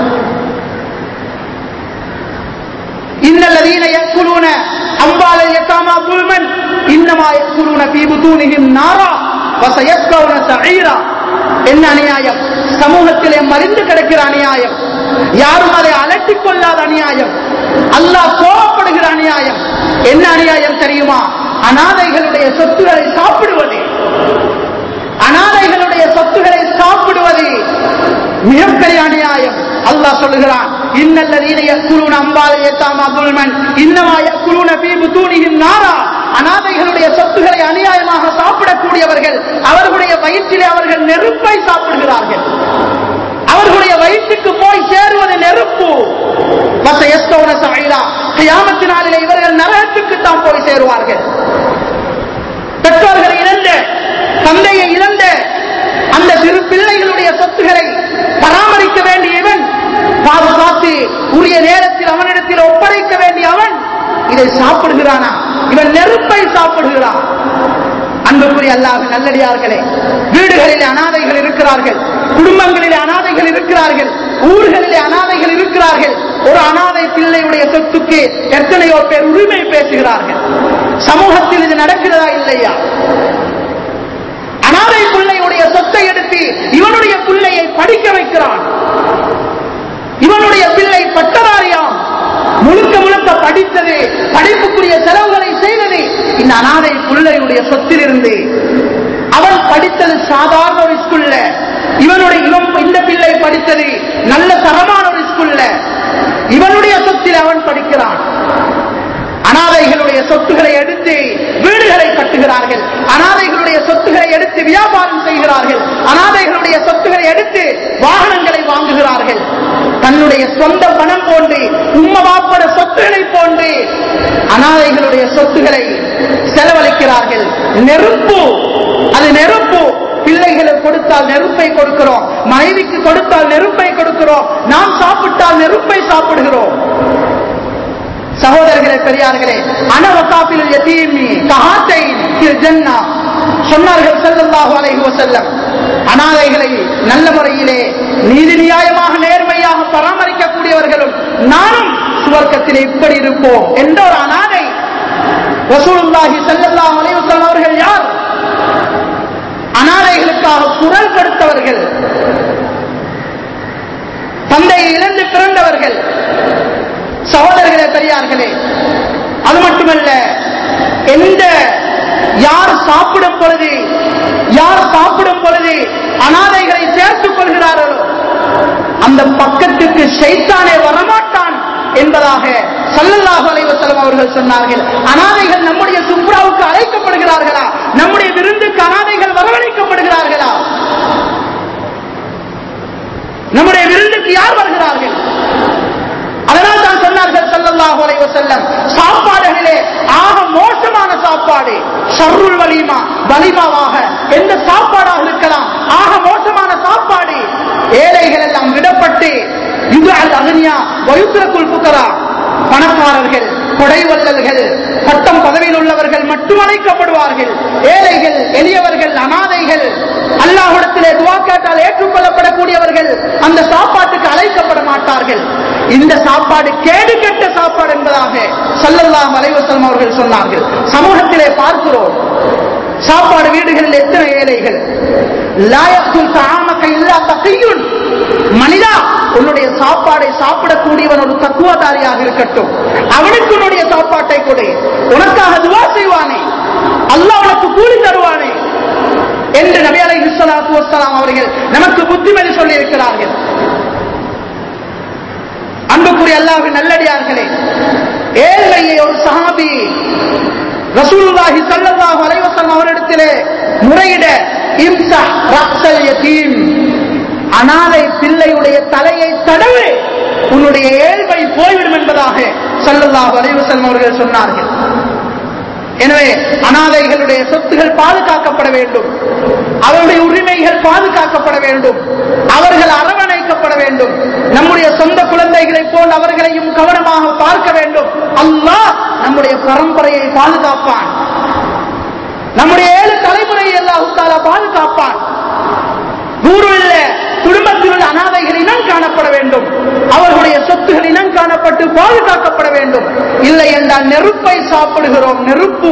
இன்னல்லதீன யக்குலூன அம்வாலல் யதாமா ظுல்மன் இன்னமா யக்குலூன ஃபீ புதூனிஹிம் நாரா வஸயஸ்லௌன ஸஈரா. என்ன அநியாயம்! சமூகத்திலே மலிந்து கிடக்கிற அநியாயம், யாரும் அதை அலட்டிக் கொள்ளாத அநியாயம், அல்லாஹ் கோபப்படுகிற அநியாயம். என்ன அநியாயம் தெரியுமா? அனாதைகளுடைய சொத்துக்களை சாப்பிடுவது. அனாதைகளுடைய சொத்துக்களை சாப்பிடுவது மிகப்பெரிய அநியாயம். அல்லாஹ் சொல்லுகிறான், இன்னல்லதீன யக்குலூன அம்வாலல் யதாமா ظுல்மன் இன்னமா யக்குலூன ஃபீ புதூனிஹிம் நாரா. அனாதைகளுடைய சொத்துக்களை அநியாயமாக சாப்பிடக்கூடியவர்கள் அவர்களுடைய வயிற்றிலே அவர்கள் நெருப்பை சாப்பிடுகிறார்கள். அவர்களுடைய வயிற்றுக்கு போய் சேருவது நெருப்பு. வஸயஸ்லௌன ஸஈரா. கியாமத் நாளிலே இவர்கள் நரகத்துக்கு தான் போய் சேருவார்கள். பெற்றோர்களை இழந்த, தந்தையை இழந்த அந்த சிறு பிள்ளைகளுடைய சொத்துக்களை பராமரிக்க வேண்டிய இவன், பாதுகாத்து உரிய நேரத்தில் அவனிடத்தில் ஒப்படைக்க வேண்டிய அவன் இதை சாப்பிடுகிறானா? இவன் நெருப்பை சாப்பிடுகிறான். அன்புக்குரிய அல்லாஹ்வின் நல்லடியார்களே, வீடுகளிலே அனாதைகள் இருக்கிறார்கள், குடும்பங்களிலே அனாதைகள் இருக்கிறார்கள், ஊர்களிலே அனாதைகள் இருக்கிறார்கள். ஒரு அனாதை பிள்ளையுடைய சொத்துக்கு எத்தனையோ பேர் உரிமை பேசுகிறார்கள். சமூகத்தில் இது நடக்கிறதா இல்லையா? அனாதை பிள்ளையுடைய சொத்தை எடுத்து இவனுடைய பிள்ளையை படிக்க வைக்கிறான். இவனுடைய பிள்ளை பட்டதாரியாம், முழுக்க முழுக்க படித்தது, படிப்புக்குரிய செலவுகளை செய்தது இந்த அனாதை பிள்ளையுடைய சொத்திலிருந்து. அவன் படித்தது சாதாரண ஒரு ஸ்கூல்ல, இவனுடைய இவன் இந்த பிள்ளை படித்தது நல்ல தரமான ஒரு ஸ்கூல்ல, இவனுடைய சொத்தில் அவன் படிக்கிறான். அனாதைகளுடைய சொத்துக்களை எடுத்து வீடுகளை கட்டுகிறார்கள், அனாதைகளுடைய சொத்துக்களை எடுத்து வியாபாரம் செய்கிறார்கள், அனாதைகளுடைய சொத்துக்களை எடுத்து வாகனங்களை வாங்குகிறார்கள். தன்னுடைய சொந்த பணம் போன்று, உம்மவாப்பட சொத்துக்களை போன்று அனாதைகளுடைய சொத்துக்களை செலவழிக்கிறார்கள். நெருப்பு, அது நெருப்பு. பிள்ளைகளுக்கு கொடுத்தால் நெருப்பை கொடுக்கிறோம், மனைவிக்கு கொடுத்தால் நெருப்பை கொடுக்கிறோம், நாம் சாப்பிட்டால் நெருப்பை சாப்பிடுகிறோம். சகோதரர்களே, பெரியார்களே, அனவகாபில் யதீமி கஹாத்தைன் ஃபில் ஜன்னah சொன்னார்கள் ஸல்லல்லாஹு அலைஹி வஸல்லம். அனாதைகளை நல்ல முறையிலே நீதி நியாயமாக நேர்மையாக பராமரிக்கக்கூடியவர்களும் நானும் சுவர்க்கத்திலே இப்படி இருப்போம் என்ற ஒரு அனாதை. ரசூலுல்லாஹி ஸல்லல்லாஹு அலைஹி வஸல்லம் அவர்கள் யார்? அனாதைகளுக்காக குரல் கொடுத்தவர்கள், தந்தையை இழந்து பிறந்தவர்கள். சகோதரர்களே, பெரியார்களே, அது மட்டுமல்ல, எந்த யார் சாப்பிடும் பொழுது யார் சாப்பிடும் பொழுது அனாதைகளை சேர்த்துக் கொள்கிறார்களோ அந்த பக்கத்துக்கு ஷைத்தானே வரமாட்டான் என்பதாக ஸல்லல்லாஹு அலைஹி வஸல்லம் அவர்கள் சொன்னார்கள், அனாதைகள் நம்முடைய சுப்ராவுக்கு அழைக்கப்படுகிறார்களா? நம்முடைய விருந்துக்கு அனாதைகள் வரவழைக்கப்படுகிறார்களா? நம்முடைய விருந்துக்கு யார் வருகிறார்கள்? அதனால் தான் சொன்னார்கள் ஸல்லல்லாஹு அலைஹி வஸல்லம், சாப்பாடுகளிலே ஆக மோசமான சாப்பாடு ஷர்ருல் வலிமா, வலிமாவாக எந்த சாப்பாடாக இருக்கலாம், ஆக மோசமான சாப்பாடு ஏழைகள் எல்லாம் விடப்பட்டு யுதுஅல் அக்னியா வயுத்ரகுல் ஃபுகரா, பணக்காரர்கள் கொடைவல்லல்கள் பட்டம் பதவியில் உள்ளவர்கள் மட்டும் அழைக்கப்படுவார்கள். ஏழைகள் எளியவர்கள் அனாதைகள் அல்லாஹ்விடத்திலே துஆ கேட்டால் ஏற்றுக்கொள்ளப்படக்கூடியவர்கள் அந்த சாப்பாட்டுக்கு அழைக்கப்பட மாட்டார்கள். இந்த சாப்பாடு கேடு கெட்ட சாப்பாடு என்பதாக ஸல்லல்லாஹு அலைஹி வஸல்லம் அவர்கள் சொன்னார்கள். சமூகத்திலே பார்க்கிறோம், சாப்பாடு வீடுகளில் எத்தனை ஏழைகள். லா யக்குல் தஆமக இல்லா தகியுன், மனிதா உன்னுடைய சாப்பாடை சாப்பிடக்கூடியவன் ஒரு தக்குவதாரியாக இருக்கட்டும், அவனுக்கு உன்னுடைய சாப்பாட்டை கொடு, உனக்காக துஆ செய்வானே, அல்லாஹ் உனக்கு கூலி தருவானே என்று நபி அலைஹிஸ்ஸலாத்து வஸ்ஸலாம் அவர்கள் நமக்கு புத்திமதி சொல்லி இருக்கிறார்கள். அன்புக்குரிய அல்லாஹ்வின் நல்லடியார்களே, ஏழ்மையை ஒரு சஹாபி ரசூலுல்லாஹி ஸல்லல்லாஹு அலைஹி வஸல்லம் அவரிடத்திலே முறையிட, இம்ஸஹ் ரஅஸல் யதீம், அனாதை பிள்ளையுடைய தலையை தடவு, உன்னுடைய ஏழ்மை போய்விடும் என்பதாக ஸல்லல்லாஹு அலைஹி வஸல்லம் அவர்கள் சொன்னார்கள். எனவே அனாதைகளுடைய சொத்துகள் பாதுகாக்கப்பட வேண்டும், அவருடைய உரிமைகள் பாதுகாக்கப்பட வேண்டும், அவர்கள் அரவணைக்கப்பட வேண்டும். நம்முடைய சொந்த குழந்தைகளை போல் அவர்களையும் கவனமாக பார்க்க வேண்டும். அல்லாஹ் நம்முடைய பரம்பரையை பாதுகாப்பான், நம்முடைய ஏழு தலைமுறையை அல்லாஹ் தஆலா பாதுகாப்பான். ஊருள்ள குடும்பத்தில் உள்ள அனாதைகள் இனம் காணப்பட வேண்டும், அவர்களுடைய சொத்துகள் இனம் காணப்பட்டு பாதுகாக்கப்பட வேண்டும். இல்லை என்றால் நெருப்பை சாப்பிடுகிறோம், நெருப்பு.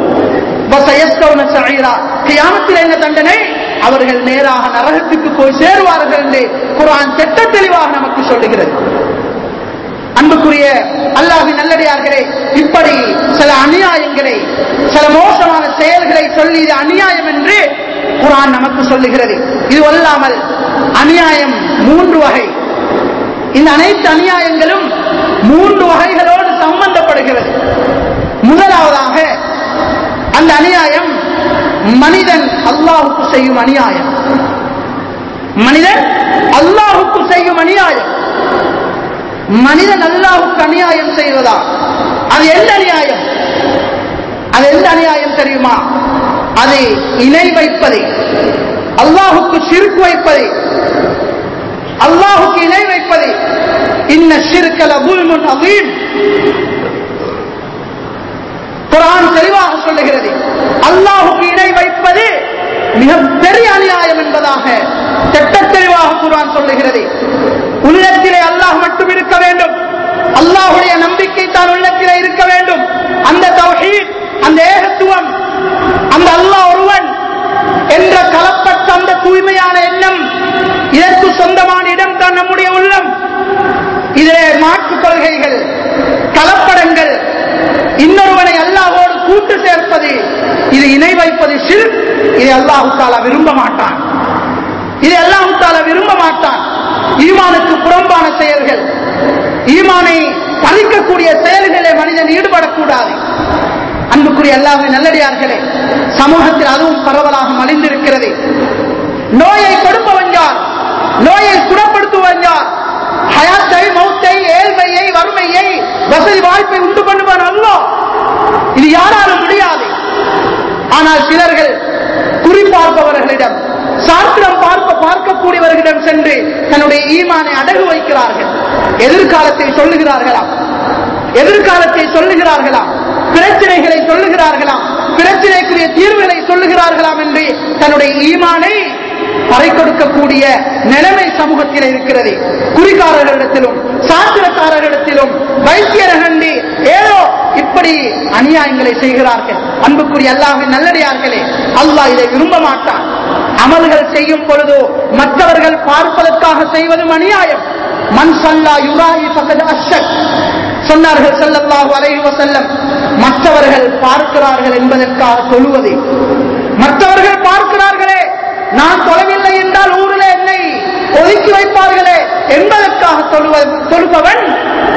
கியாமத்தில் என்ன தண்டனை? அவர்கள் நேராக நரகத்துக்கு போய் சேருவார்கள் என்று குர்ஆன் திட்ட தெளிவாக நமக்கு சொல்லுகிறது. அன்புக்குரிய அல்லாஹ்வின் நல்லடியார்களே, இப்படி சில அநியாயங்களை, சில மோசமான செயல்களை சொல்லி இது அநியாயம் என்று குர்ஆன் நமக்கு சொல்லுகிறது. இது அல்லாமல் அநியாயம் மூன்று வகை. இந்த அனைத்து அநியாயங்களும் மூன்று வகைகளோடு சம்பந்தப்படுகிறது. முதலாவதாக அந்த அநியாயம் மனிதன் அல்லாஹ்வுக்கு செய்யும் அநியாயம். மனிதன் அல்லாஹ்வுக்கு செய்யும் அநியாயம். மனிதன் அல்லாஹ்வுக்கு அநியாயம் செய்வதா? அது எந்த அநியாயம்? அது எந்த அநியாயம் தெரியுமா? அது இணை வைப்பது, அல்லாஹ்வுக்கு ஷிர்க் வைப்பது, அல்லாஹ்வுக்கு இணை வைப்பது. இன்ன ஷிர்க லظுல்முன் அதீம், குர்ஆன் தெளிவாக சொல்லுகிறது. அல்லாஹ்வுக்கு இணை வைப்பது மிகப்பெரிய அநியாயம் என்பதாக திட்ட தெளிவாக குர்ஆன் சொல்லுகிறது. உள்ளத்திலே அல்லாஹ் மட்டும் இருக்க வேண்டும், அல்லாஹ்வுடைய நம்பிக்கை தான் உள்ளத்திலே இருக்க வேண்டும். அந்த தௌஹீத், அந்த ஏகத்துவம், அந்த அல்லாஹ் ஒருவன் என்ற கலப்பட்ட அந்த தூய்மையான எண்ணம், இதற்கு சொந்தமான இடம் தான் நம்முடைய உள்ளம். இதிலே மாற்றுக் கொள்கைகள், கலப்படங்கள், இன்னொருவனை அல்லாஹ்வோடு கூட்டு சேர்ப்பது, இது இணை வைப்பது ஷிர்க். இதை அல்லாஹ் தஆலா விரும்ப மாட்டான், இதை அல்லாஹ் தஆலா விரும்ப மாட்டான். ஈமானுக்கு புறம்பான செயல்கள், ஈமானை பறிக்கக்கூடிய செயல்களே மனிதன் ஈடுபடக்கூடாது. அன்புக்குரிய அல்லாஹ்வின் நல்லடியார்களே, சமூகத்தில் அதுவும் பரவலாக மலிந்திருக்கிறது. நோயை கொடுப்பவன் யார்? நோயை குணப்படுத்துவன் யார்? ஹயாத்தை, மௌத்தை, ஏழ்மையை, வறுமையை, வசதி வாய்ப்பை உண்டு பண்ணுவான் அல்லாஹ். இது யாராலும் முடியாது. ஆனால் சிலர்கள் குறிப்பார்ப்பவர்களிடம், சாஸ்திரம் பார்க்க பார்க்கக்கூடியவர்களிடம் சென்று தன்னுடைய ஈமானை அடகு வைக்கிறார்கள். எதிர்காலத்தை சொல்லுகிறார்களாம், எதிர்காலத்தை சொல்லுகிறார்களாம், பிரச்சனைகளை சொல்லுகிறார்களாம், பிரச்சனைக்குரிய தீர்வுகளை சொல்லுகிறார்களாம் என்று தன்னுடைய ஈமானை பறை கொடுக்கக்கூடிய நிலைமை சமூகத்தில் இருக்கிறது. குறிக்காரர்களிடத்திலும் சாஸ்திரக்காரர்களிடத்திலும் வைத்தியர்கள் ஏதோ இப்படி அநியாயங்களை செய்கிறார்கள். அன்புக்குரிய அல்லாஹ்வின் நல்லடியார்களே, அல்லாஹ் இதை விரும்ப மாட்டான். அமல்கள் செய்யும் பொழுதோ மற்றவர்கள் பார்ப்பதற்காக செய்வதும் அநியாயம். மன் ஸல்லா யுராயி ஃபகத் அஷ்ரக் சொன்னார்கள் ஸல்லல்லாஹு அலைஹி வஸல்லம். மற்றவர்கள் பார்க்கிறார்கள் என்பதற்காக தொழுவது, மற்றவர்கள் பார்க்கிறார்களே, நான் தொழவில்லை என்றால் ஊரில் என்னை ஒதுக்கி வைப்பார்களே என்பதற்காக தொழுபவன்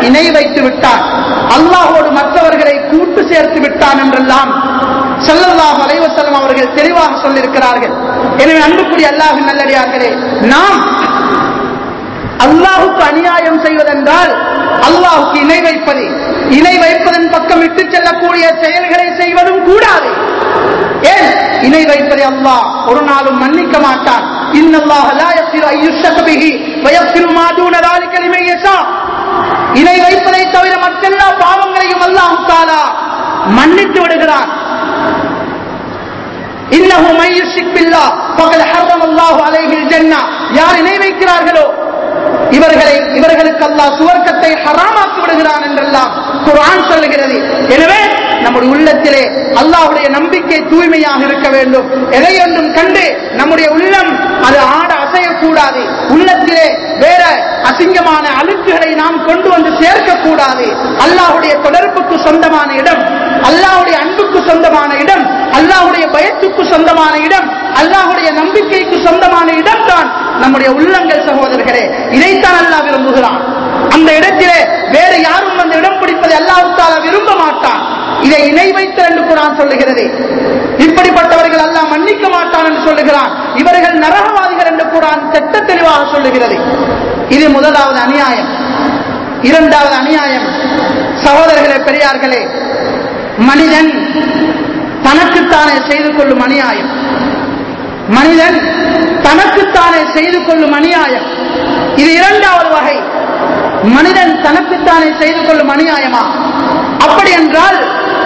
இணை வைத்து விட்டான், அல்லாஹோடு மற்றவர்களை கூட்டு சேர்த்து விட்டான் என்றெல்லாம் ஸல்லல்லாஹு அலைஹி வஸல்லம் அவர்கள் தெளிவாக சொல்லியிருக்கிறார்கள். எனவே அன்புக்குரிய அல்லாஹ்வின் நல்லடியார்களே, நாம் அல்லாஹுக்கு அநியாயம் செய்வதென்றால் அல்லாஹுக்கு இணை வைப்பது, இணை வைப்பதன் பக்கம் விட்டு செல்லக்கூடிய செயல்களை செய்வதும் கூடாது. ஏன்? இணை வைப்பதை அல்லாஹ் ஒரு நாளும் மன்னிக்க மாட்டான். இன்னல்லாஹ லா யக்ஃபிரு அன் யுஷ்ரக பிஹி வ யக்ஃபிரு மா தூன ذلك லிமன் யஷா. இணை வைப்பதை தவிர மற்றெல்லா பாவங்களையும் அல்லாஹ் தஆலா மன்னித்து விடுகிறான். இன்னஹு மன் யுஷ்ரிக் பில்லாஹ் ஃபகத் ஹர்ரமல்லாஹு அலைஹில் ஜன்னah. யார் இணை வைக்கிறார்களோ இவர்களை இவர்களுக்கு அல்லாஹ் சுவர்க்கத்தை ஹராமாக்கி விடுகிறான் என்றெல்லாம் குர்ஆன் சொல்லுகிறது. எனவே நம்முடைய உள்ளத்திலே அல்லாஹ்வுடைய நம்பிக்கை தூய்மையாக இருக்க வேண்டும். எதையொன்றும் கண்டு நம்முடைய உள்ளம் அது ஆட அசையக்கூடாது. உள்ளத்திலே வேற அசிங்கமான அழுக்குகளை நாம் கொண்டு வந்து சேர்க்கக்கூடாது. அல்லாஹ்வுடைய தொடர்புக்கு சொந்தமான இடம், அல்லாஹ்வுடைய அன்புக்கு சொந்தமான இடம், அல்லாஹ்வுடைய பயத்துக்கு சொந்தமான இடம், அல்லாஹ்வுடைய நம்பிக்கைக்கு சொந்தமான இடம் தான் நம்முடைய உள்ளங்கள் சகோதரர்களே. இதைத்தான் அல்லாஹ் விரும்புகிறான். அந்த இடத்திலே வேறு யாரும் அந்த இடம் பிடிப்பதை அல்லாஹ் தஆலா விரும்ப மாட்டான். இதை இணை வைத்தல் என்று குர்ஆன் சொல்லுகிறது. இப்படிப்பட்டவர்கள் அல்லாஹ் மன்னிக்க மாட்டான் என்று சொல்லுகிறான். இவர்கள் நரகவாதிகள் என்று குர்ஆன் திட்ட தெளிவாக சொல்லுகிறது. இது முதலாவது அநியாயம். இரண்டாவது அநியாயம் சகோதரர்களே, பெரியார்களே, மனிதன் தனக்குத்தானே செய்து கொள்ளும் அநியாயம். மனிதன் தனக்குத்தானே செய்து கொள்ளும் அநியாயம் இது இரண்டாவது வகை. மனிதன் தனக்குத்தானே செய்து கொள்ளும் அநியாயமா? அப்படி என்றால்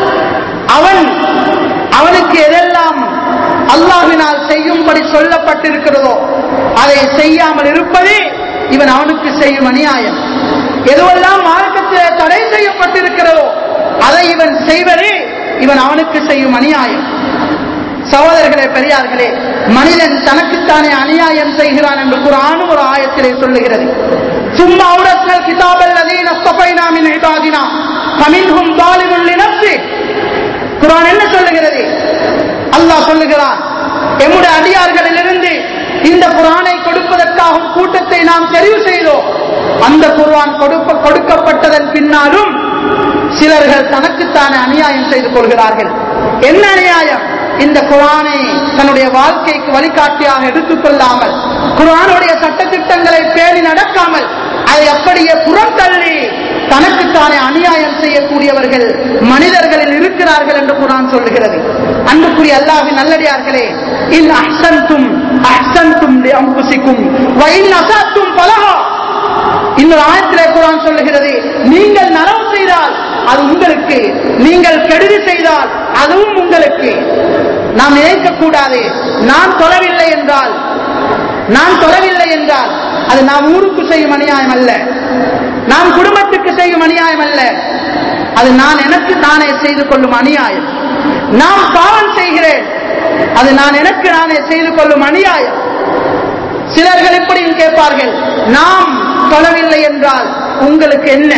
அவன் அவனுக்கு எதெல்லாம் அல்லாஹ்வினால் செய்யும்படி சொல்லப்பட்டிருக்கிறதோ அதை செய்யாமல் இருப்பதே இவன் அவனுக்கு செய்யும் அநியாயம். எதுவெல்லாம் மார்க்கத்தில் தடை செய்யப்பட்டிருக்கிறதோ அதை இவன் செய்வதே இவன் அவனுக்கு செய்யும் அநியாயம். சகோதரர்களே, பெரியார்களே, மனிதன் தனக்குத்தானே அநியாயம் செய்கிறான் என்று குர்ஆன் ஒரு ஆயத்திலே சொல்லுகிறது. சும்மா அவுரஸ்னல் கிதாபல் லதீன ஸஃபைனா மின் இபாதினா ஃபமின்ஹும் ஸாலிமுன் லினஃப்ஸி. குர்ஆன் என்ன சொல்லுகிறது? அல்லாஹ் சொல்லுகிறான், எம்முடைய அடியார்களிலிருந்து இந்த குர்ஆனை கொடுப்பதற்காக கூட்டத்தை நாம் தெரிவு செய்தோம். அந்த குர்ஆன் கொடுக்கப்பட்டதன் பின்னாலும் சிலர்கள் தனக்குத்தானே அநியாயம் செய்து கொள்கிறார்கள். என்ன அநியாயம்? இந்த குர்ஆனை தன்னுடைய வாழ்க்கைக்கு வழிகாட்டியாக எடுத்துக் கொள்ளாமல், குர்ஆனுடைய சட்டத்திட்டங்களை பேணி நடக்காமல், அதை அப்படியே புறந்தள்ளி தனக்குத்தானே அநியாயம் செய்யக்கூடியவர்கள் மனிதர்களில் இருக்கிறார்கள் என்று குர்ஆன் சொல்லுகிறது. அன்புக்குரிய அல்லாஹ்வின் நல்லடியார்களே, இன் அஹ்சன்தும் அஹ்சன்தும் லிஅன்ஃபுசிக்கும் வ இன் அஸஅத்தும் ஃபலஹா. இன்னொரு ஆயத்திலே குர்ஆன் சொல்லுகிறது, நீங்கள் நலவு செய்தால் அது உங்களுக்கு, நீங்கள் கெடுதி செய்தால் அதுவும் உங்களுக்கு. நாம் நினைக்கக்கூடாது, நான் தொழவில்லை என்றால் நான் தொழவில்லை என்றால் அது நாம் ஊருக்கு செய்யும் அநியாயம் அல்ல, நாம் குடும்பத்துக்கு செய்யும் அநியாயம் அல்ல, அது நான் எனக்கு நானே செய்து கொள்ளும் அநியாயம். நாம் பாவம் செய்கிறேன், அது நான் எனக்கு நானே செய்து கொள்ளும் அநியாயம். சிலர்கள் இப்படியும் கேட்பார்கள், நாம் தொழவில்லை என்றால் உங்களுக்கு என்ன?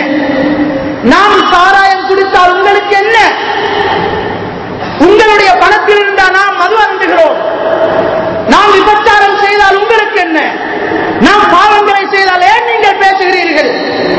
நாம் சாராயம் குடித்தால் உங்களுக்கு என்ன? உங்களுடைய பணத்தில் இருந்தால் நாம் மது அருந்துகிறோம். நாம் விபச்சாரம் செய்தால் உங்களுக்கு என்ன? நாம் பாவங்களை செய்தால் ஏன் நீங்கள் பேசுகிறீர்கள்?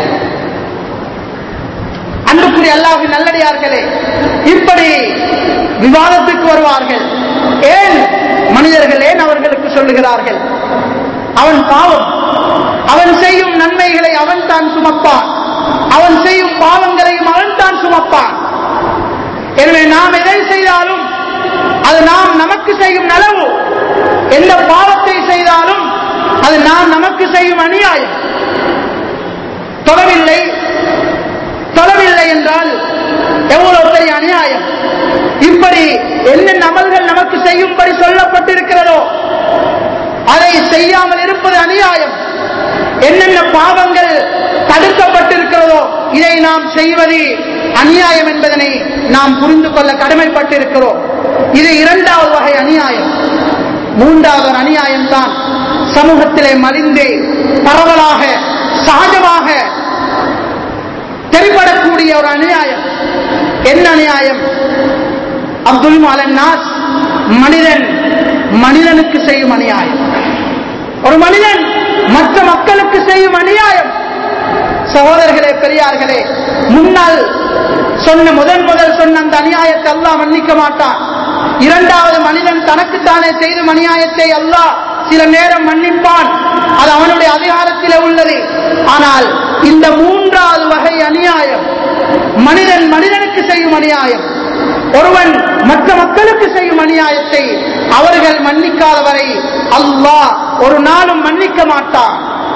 அன்புக்குரிய அல்லாஹ்வின் நல்லடியார்களே, இப்படி விவாதத்துக்கு வருவார்கள். ஏன் மனிதர்கள் ஏன் அவர்களுக்கு சொல்லுகிறார்கள்? அவன் பாவம், அவன் செய்யும் நன்மைகளை அவன் தான் சுமப்பான், அவன் செய்யும் பாவங்களையும் அவன் தான் சுமப்பான். எனவே நாம் எதை செய்தாலும் அது நாம் நமக்கு செய்யும் நலவு, எந்த பாவத்தை செய்தாலும் அது நாம் நமக்கு செய்யும் அநியாயம். தொழவில்லை தொழவில்லை என்றால் எவ்வளவு பெரிய அநியாயம். இப்படி என்னென்ன அமல்கள் நமக்கு செய்யும்படி சொல்லப்பட்டிருக்கிறதோ அதை செய்யாமல் இருப்பது அநியாயம். என்னென்ன பாவங்கள் தடுக்கப்பட்டிருக்கிறதோ இதை நாம் செய்வது அநியாயம் என்பதனை நாம் புரிந்து கொள்ள கடமைப்பட்டிருக்கிறோம். இது இரண்டாவது வகை அநியாயம். மூன்றாவது ஒரு அநியாயம் தான் சமூகத்திலே மலிந்து பரவலாக சகஜமாக தெரிபடக்கூடிய ஒரு அநியாயம். என்ன அநியாயம்? அப்துல் மாலன்னாஸ், மனிதன் மனிதனுக்கு செய்யும் அநியாயம். ஒரு மனிதன் மற்ற மக்களுக்கு செய்யும் அநியாயம். சகோதரர்களே, பெரியார்களே, முன்னால் சொன்ன முதன் முதல் சொன்ன அந்த அநியாயத்தை அல்லாஹ் மன்னிக்க மாட்டான். இரண்டாவது மனிதன் தனக்குத்தானே செய்த அநியாயத்தை அல்லாஹ் சில நேரம் மன்னிப்பான். அது அவனுடைய அதிகாரத்திலே உள்ளது. ஆனால் இந்த மூன்றாவது வகை அநியாயம், மனிதன் மனிதனுக்கு செய்யும் அநியாயம், ஒருவன் மற்ற மக்களுக்கு செய்யும் அநியாயத்தை அவர்கள் மன்னிக்காதவரை அல்லாஹ் ஒரு நாளும் மன்னிக்க மாட்டான்.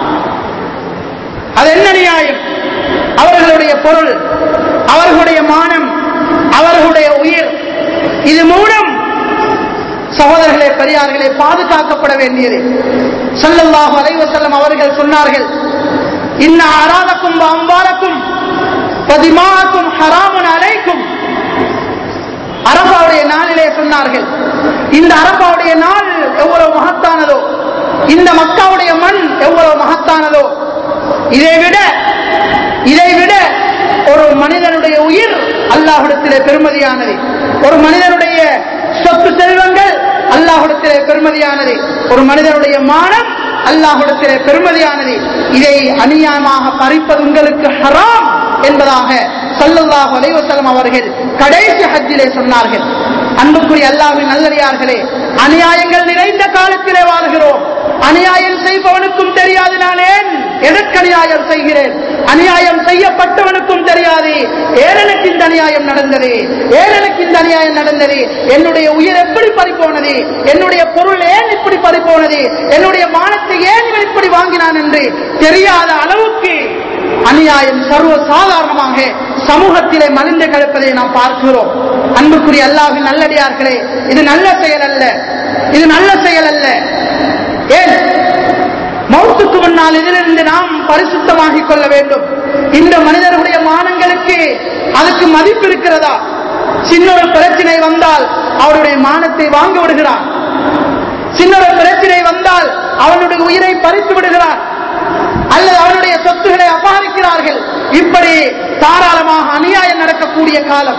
அது என்ன நியாயம்? அவர்களுடைய பொருள், அவர்களுடைய மானம், அவர்களுடைய உயிர், இது மூலம் சகோதரர்களே, பெரியார்களே, பாதுகாக்கப்பட வேண்டியது. ஸல்லல்லாஹு அலைஹி வஸல்லம் அவர்கள் சொன்னார்கள், இன்ன அராலக்கும் அம்வாலக்கும் வதிமாஅக்கும் ஹராமுன் அலைக்கும். அரபாவுடைய நாளிலே சொன்னார்கள், இந்த அரபாவுடைய நாள் எவ்வளவு மகத்தானதோ, இந்த மக்காவுடைய மண் எவ்வளவு மகத்தானதோ, இதைவிட இதைவிட ஒரு மனிதனுடைய உயிர் அல்லாஹ்விடத்திலே பெருமதியானது. ஒரு மனிதனுடைய சொத்து செல்வங்கள் அல்லாஹ்விடத்திலே பெருமதியானது. ஒரு மனிதனுடைய மானம் அல்லாஹ்விடத்திலே பெருமதியானது. இதை அநியாயமாக பறிப்பது உங்களுக்கு ஹராம் என்பதாக ஸல்லல்லாஹு அலைஹி வஸல்லம் அவர்கள் கடைசி ஹஜ்ஜிலே சொன்னார்கள். அன்புக்குரிய அல்லாஹ்வின் நல்லடியார்களே, அநியாயங்கள் நிறைந்த காலத்திலே வாழ்கிறோம். அநியாயம் செய்பவனுக்கும் தெரியாது நான் ஏன் எதற்கு அநியாயம் செய்கிறேன், அநியாயம் செய்யப்பட்டவனுக்கும் தெரியாது ஏன் எனக்கு இந்த அநியாயம் நடந்தது, ஏன் எனக்கு இந்த அநியாயம் நடந்தது, என்னுடைய உயிர் எப்படி பறிப்போனது, என்னுடைய பொருள் ஏன் இப்படி பறிப்போனது, என்னுடைய மானத்தை ஏன் இவன் இப்படி வாங்கினான் என்று தெரியாத அளவுக்கு அநியாயம் சர்வ சாதாரணமாக சமூகத்திலே மலிந்து கிடப்பதை நாம் பார்க்கிறோம். அன்புக்குரிய அல்லாஹ்வின் நல்லடியார்களே, இது நல்ல செயல் அல்ல, இது நல்ல செயல் அல்ல. ஏன் மௌத்துக்கு முன்னால் இதிலிருந்து நாம் பரிசுத்தமாகிக் கொள்ள வேண்டும். இந்த மனிதர்களுடைய மானங்களுக்கு அதுக்கு மதிப்பு இருக்கிறதா? சின்ன ஒரு பிரச்சனை வந்தால் அவருடைய மானத்தை வாங்க விடுகிறான், சின்ன ஒரு பிரச்சனை வந்தால் அவனுடைய உயிரை பறித்து விடுகிறான், அல்லது அவனுடைய சொத்துக்களை அபகரிக்கிறார்கள். இப்படி தாராளமாக அநியாயம் நடக்கக்கூடிய காலம்.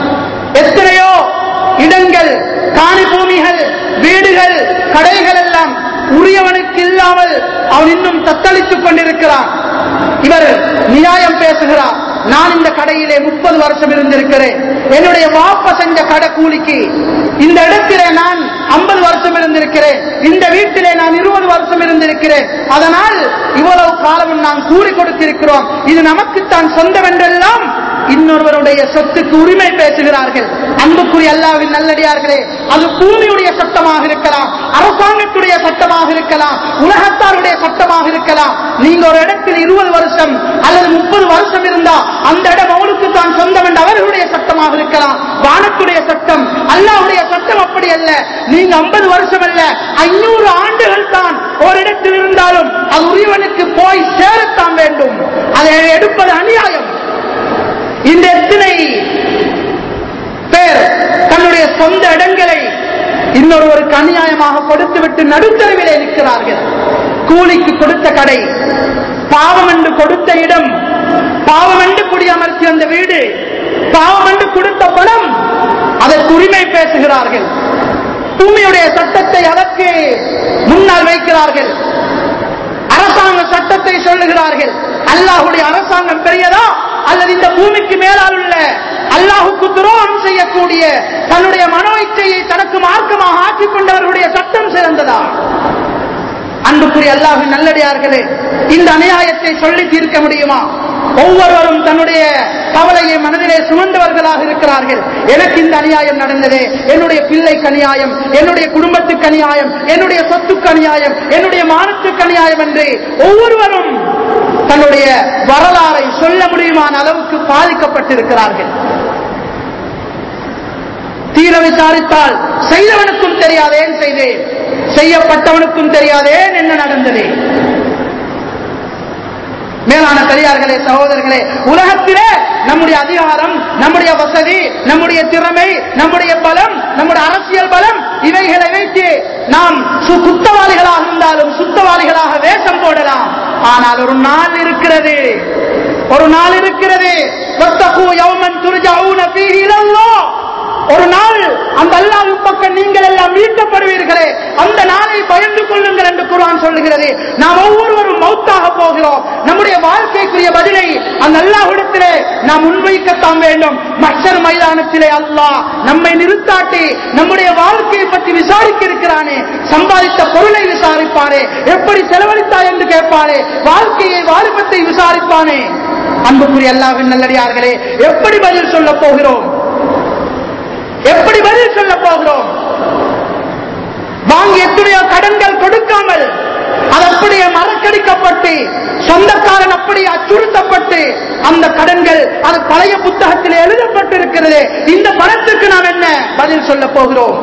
எத்தனையோ இடங்கள், காணி பூமிகள், வீடுகள், கடைகள் எல்லாம் உரியவனுக்கு இல்லாமல் அவன் இன்னும் தத்தளித்துக் கொண்டிருக்கிறான். இவர் நியாயம் பேசுகிறார், நான் இந்த கடையிலே முப்பது வருஷம் இருந்திருக்கிறேன், என்னுடைய வாப்பா செஞ்ச கடை கூலிக்கு இந்த இடத்திலே நான் ஐம்பது வருஷம் இருந்திருக்கிறேன், இந்த வீட்டிலே நான் இருபது வருஷம் இருந்திருக்கிறேன், அதனால் இவ்வளவு காலம் நான் கூலி கொடுத்திருக்கிறோம், இது நமக்குத்தான் சொந்தம் என்றெல்லாம் இன்னொருவருடைய சொத்துக்கு உரிமை பேசுகிறார்கள். அன்புக்குரிய அல்லாஹ்வின் நல்லடியார்களே, அது பூமியுடைய சட்டமாக இருக்கலாம், அரசாங்கத்துடைய சட்டமாக இருக்கலாம், உலகத்தாருடைய சட்டமாக இருக்கலாம். நீங்க ஒரு இடத்தில் இருபது வருஷம் அல்லது முப்பது வருஷம் இருந்தா அந்த இடம் அவனுக்கு தான் சொந்தம் என்று அவர்களுடைய சட்டமாக இருக்கலாம். வானத்துடைய சட்டம், அல்லாஹ்வுடைய சட்டம் அப்படி அல்ல. நீங்க ஐம்பது வருஷம் அல்ல, ஐநூறு ஆண்டுகள் தான் ஒரு இடத்தில் இருந்தாலும் அது உரியவனுக்கு போய் சேரத்தான் வேண்டும். அதை எடுப்பது அநியாயம். இந்த எத்தனை பேர் தன்னுடைய சொந்த இடங்களை இன்னொருவருக்கு அநியாயமாக கொடுத்துவிட்டு நடுத்தரவிலே நிற்கிறார்கள். கூலிக்கு கொடுத்த கடை, பாவம் என்று கொடுத்த இடம், பாவம் என்று குடியமர்த்தி அந்த வீடு, பாவம் என்று கொடுத்த பணம், அதற்கு உரிமை பேசுகிறார்கள். பூமியுடைய சட்டத்தை அதற்கு முன்னால் வைக்கிறார்கள். அரசாங்க சட்டத்தை சொல்லுகிறார்கள். அல்லாஹ்வுடைய அரசாங்கம் பெரியதா அல்லது இந்த பூமிக்கு மேலால் உள்ள அல்லாஹ்வுக்கு துரோகம் செய்யக்கூடிய தன்னுடைய மனோ இச்சையை தனக்கு மார்க்கமாக ஆக்கிக் கொண்டவர்களுடைய சட்டம் சிறந்ததா? அன்புக்குரிய அல்லாஹ்வின் நல்லடியார்களே, இந்த அநியாயத்தை சொல்லி தீர்க்க முடியுமா? ஒவ்வொருவரும் தன்னுடைய கவலையை மனதிலே சுமந்தவர்களாக இருக்கிறார்கள். எனக்கு இந்த அநியாயம் நடந்தது, என்னுடைய பிள்ளைக்கு அநியாயம், என்னுடைய குடும்பத்துக்கு அநியாயம், என்னுடைய சொத்துக்கு அநியாயம், என்னுடைய மானத்துக்கு அநியாயம் என்று ஒவ்வொருவரும் தன்னுடைய வரலாறை சொல்ல முடியுமான அளவுக்கு பாதிக்கப்பட்டிருக்கிறார்கள். தீர விசாரித்தால் செய்தவனுக்கும் தெரியாதேன் செய்தேன், செய்யப்பட்டவனுக்கும் தெரியாதேன் என்ன நடந்தது. மேலான பெரியார்களே, சகோதரர்களே, உலகத்திலே நம்முடைய அதிகாரம், நம்முடைய வசதி, நம்முடைய திறமை, நம்முடைய பலம், நம்முடைய அரசியல் பலம், இவைகளை வைத்து நாம் குத்தவாளிகளாக இருந்தாலும் சுத்தவாளிகளாக வேஷம் போடலாம். ஆனால் ஒரு நாள் இருக்கிறது, ஒரு நாள் இருக்கிறது. ஒரு நாள் அந்த அல்லாஹ்வின் பக்கம் நீங்கள் எல்லாம் மீட்கப்படுவீர்களே, அந்த நாளை பயந்து கொள்ளுங்கள் என்று குர்ஆன் சொல்லுகிறது. நாம் ஒவ்வொருவரும் மௌத்தாக போகிறோம். நம்முடைய வாழ்க்கைக்குரிய பதிலை அந்த அல்லாஹ்விடத்திலே நாம் முன்வைக்கத்தான் வேண்டும். மஹ்ஷர் மைதானத்திலே அல்லாஹ் நம்மை நிறுத்தாட்டி நம்முடைய வாழ்க்கையை பற்றி விசாரிக்க இருக்கிறானே. சம்பாதித்த பொருளை விசாரிப்பானே, எப்படி செலவழித்தாய் என்று கேட்பானே, வாழ்க்கையை வாலிபத்தை விசாரிப்பானே. அன்புக்குரிய அல்லாஹ்வின் நல்லடியார்களே, எப்படி பதில் சொல்ல போகிறோம்? எப்படி பதில் சொல்ல போகிறோம்? வாங்கி எத்தனையோ கடன்கள் கொடுக்காமல் அது அப்படியே மறக்கடிக்கப்பட்டு சொந்தக்காரன் அப்படியே அச்சுறுத்தப்பட்டு அந்த கடன்கள் அது பழைய புத்தகத்தில் எழுதப்பட்டிருக்கிறது. இந்த பணத்துக்கு நாம் என்ன பதில் சொல்ல போகிறோம்?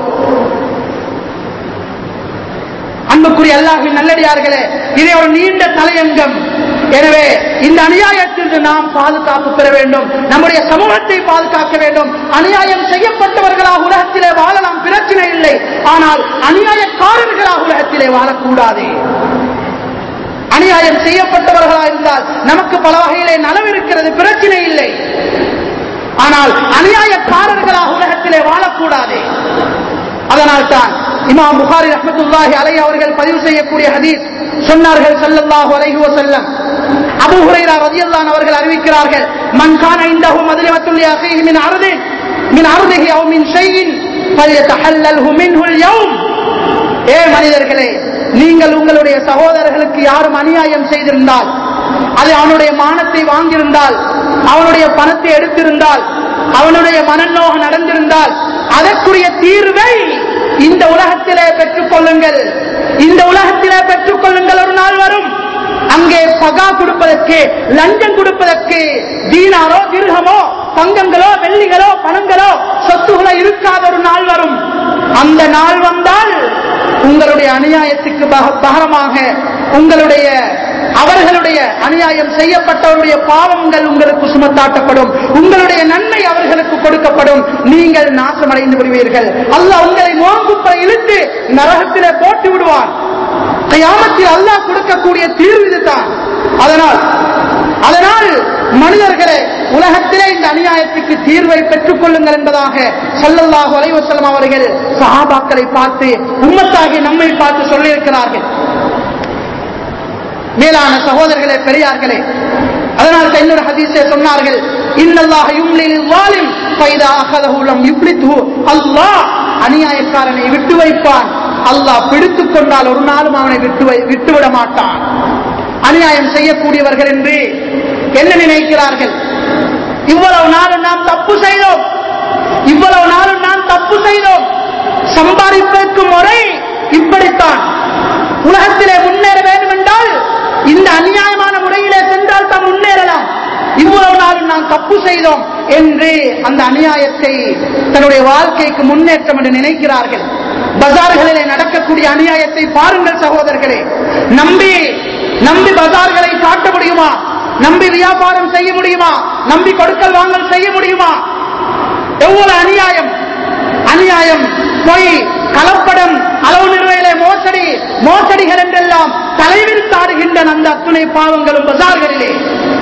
அன்புக்குரிய அல்லாஹ்வின் நல்லடியார்களே, இது ஒரு நீண்ட தலையங்கம். எனவே இந்த அநியாயத்திற்கு நாம் பாதுகாப்பு பெற வேண்டும். நம்முடைய சமூகத்தை பாதுகாக்க வேண்டும். அநியாயம் செய்யப்பட்டவர்களாக உலகத்திலே வாழலாம், பிரச்சனை இல்லை. ஆனால் அநியாயக்காரர்களாக உலகத்திலே வாழக்கூடாது. அநியாயம் செய்யப்பட்டவர்களாக இருந்தால் நமக்கு பல வகையிலே நலவு இருக்கிறது, பிரச்சனை இல்லை. ஆனால் அநியாயக்காரர்களாக உலகத்திலே வாழக்கூடாது. அதனால் தான் இமாம் புகாரி ரஹ்மத்துல்லாஹி அலைஹி அவர்கள் பதிவு செய்யக்கூடிய ஹதீஸ் சொன்னார்கள். ஸல்லல்லாஹு அலைஹி வஸல்லம் அபூ ஹுரைரா ரலியல்லாஹு அன்ஹு அவர்கள் அறிவிக்கிறார்கள், மன் கான இன்தஹு மத்லிமத்துல் லி அஹீஹி மின் அர்தி மின் அர்திஹி அவ் மின் ஷைஇன் ஃபல்யதஹல்லல்ஹு மின்ஹு அல்-யௌம். ஏ மனிதர்களே, நீங்கள் உங்களுடைய சகோதரர்களுக்கு யாரும் அநியாயம் செய்திருந்தால், அது அவனுடைய மானத்தை வாங்கியிருந்தால், அவனுடைய பணத்தை எடுத்திருந்தால், அவனுடைய மனநோக நடந்திருந்தால், அதற்குரிய தீர்வை இந்த உலகத்திலே பெற்றுக் கொள்ளுங்கள். இந்த உலகத்திலே பெற்றுக் கொள்ளுங்கள். ஒரு நாள் வரும், அங்கே பகா கொடுப்பதற்கு, லஞ்சம் கொடுப்பதற்கு தீனாரோ திர்ஹமோ தங்கங்களோ வெள்ளிகளோ பணங்களோ சொத்துகளோ இருக்காத ஒரு நாள் வரும். அந்த நாள் வந்தால் உங்களுடைய அநியாயத்துக்கு பகரமாக உங்களுடைய அவர்களுடைய அநியாயம் செய்யப்பட்டவருடைய பாவங்கள் உங்களுக்கு சுமத்தாட்டப்படும், உங்களுடைய நன்மை அவர்களுக்கு கொடுக்கப்படும், நீங்கள் நாசமடைந்து விடுவீர்கள். அல்லாஹ் உங்களை மோங்குப்பை இழுத்து நரகத்திலே போட்டு விடுவான். கியாமத்தில் அல்லாஹ் கொடுக்கக்கூடிய தீர்வு இதுதான். அதனால் அதனால் மனிதர்களே, உலகத்திலே இந்த அநியாயத்துக்கு தீர்வை பெற்றுக் கொள்ளுங்கள் என்பதாக ஸல்லல்லாஹு அலைஹி வஸல்லம் அவர்கள் சஹாபாக்களை பார்த்து, உம்மத்தாகிய நம்மை பார்த்து சொல்லியிருக்கிறார்கள். மேலான சகோதரர்களே, பெரியார்களே, அதனால் இன்னொரு ஹதீஸே சொன்னார்கள், இன்னல்லாஹ யும்லில் ஸாலிம் ஃபைதா அகதஹு லம் யுப்லித்ஹு. அல்லாஹ் அநியாயக்காரனை விட்டு வைப்பான், அல்லாஹ் பிடித்துக் கொண்டால் ஒரு நாளும் அவனை விட்டு விட்டுவிட மாட்டான். அநியாயம் செய்யக்கூடியவர்கள் என்று என்ன நினைக்கிறார்கள்? இவ்வளவு நாளும் நாம் தப்பு செய்தோம், இவ்வளவு நாளும் நாம் தப்பு செய்தோம், சம்பாதிப்பதற்கு முறை இப்படித்தான். உலகத்திலே முன்னேற வேண்டும் என்றால் இந்த அநியாயமான முறையிலே சென்றால் தான் முன்னேறலாம். இவ்வளவு நாளும் நாம் தப்பு செய்தோம் என்று அந்த அநியாயத்தை தன்னுடைய வாழ்க்கைக்கு முன்னேற்றம் என்று நினைக்கிறார்கள். பஜார்களிலே நடக்கக்கூடிய அநியாயத்தை பாருங்கள் சகோதரர்களே. நம்பி நம்பி பஜார்களை காட்ட முடியுமா? நம்பி வியாபாரம் செய்ய முடியுமா? நம்பி கொடுக்கல் வாங்கல் செய்ய முடியுமா? எவ்வளவு அநியாயம்! அநியாயம், பொய், கலப்படம், அளவு நிறுவையிலே மோசடி, மோசடிகள் என்றெல்லாம் தலைவில் தாடுகின்றன அந்த அத்துணை பாவங்களும் பஜார்களிலே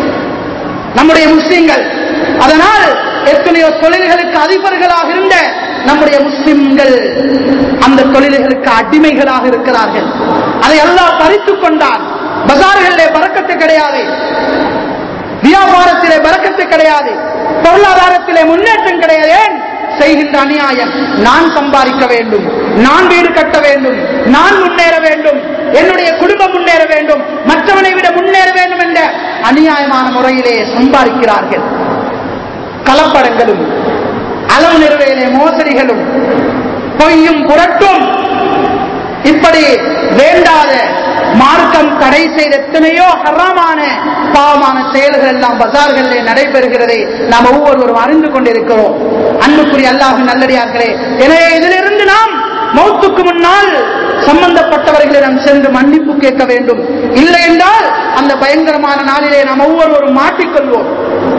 நம்முடைய முஸ்லிம்கள். அதனால் எத்தனையோ தொழில்களுக்கு அதிபர்களாக இருந்த நம்முடைய முஸ்லிம்கள் அந்த தொழில்களுக்கு அடிமைகளாக இருக்கிறார்கள். அதை அல்லாஹ் பறித்துக் கொண்டான். பஜார்களிலே பரக்கத்து கிடையாது, வியாபாரத்திலே பரக்கத்து கிடையாது, பொருளாதாரத்திலே முன்னேற்றம் கிடையாது. ஏன்? செய்கின்ற அநியாயம். நான் சம்பாதிக்க வேண்டும், நான் வீடு கட்ட வேண்டும், நான் முன்னேற வேண்டும், என்னுடைய குடும்பம் முன்னேற வேண்டும், மற்றவனை விட முன்னேற வேண்டும் என்ற அநியாயமான முறையிலே சம்பாதிக்கிறார்கள். கலப்படங்களும் அளவு நிறுவையிலே மோசடிகளும் பொய்யும் புரட்டும், இப்படி வேண்டாத மார்க்கம் தடை செய்த எத்தனையோ ஹராமான பாவமான செயல்கள் எல்லாம் பஜார்களிலே நடைபெறுகிறதை நாம் ஒவ்வொருவரும் அறிந்து கொண்டிருக்கிறோம். அன்புக்குரிய அல்லாஹ்வின் நல்லடியார்களே, எனவே இதிலிருந்து நாம் மௌத்துக்கு முன்னால் சம்பந்தப்பட்டவர்களிடம் சென்று மன்னிப்பு கேட்க வேண்டும். இல்லை என்றால் அந்த பயங்கரமான நாளிலே நாம் ஒவ்வொருவரும் மாட்டிக்கொள்வோம்.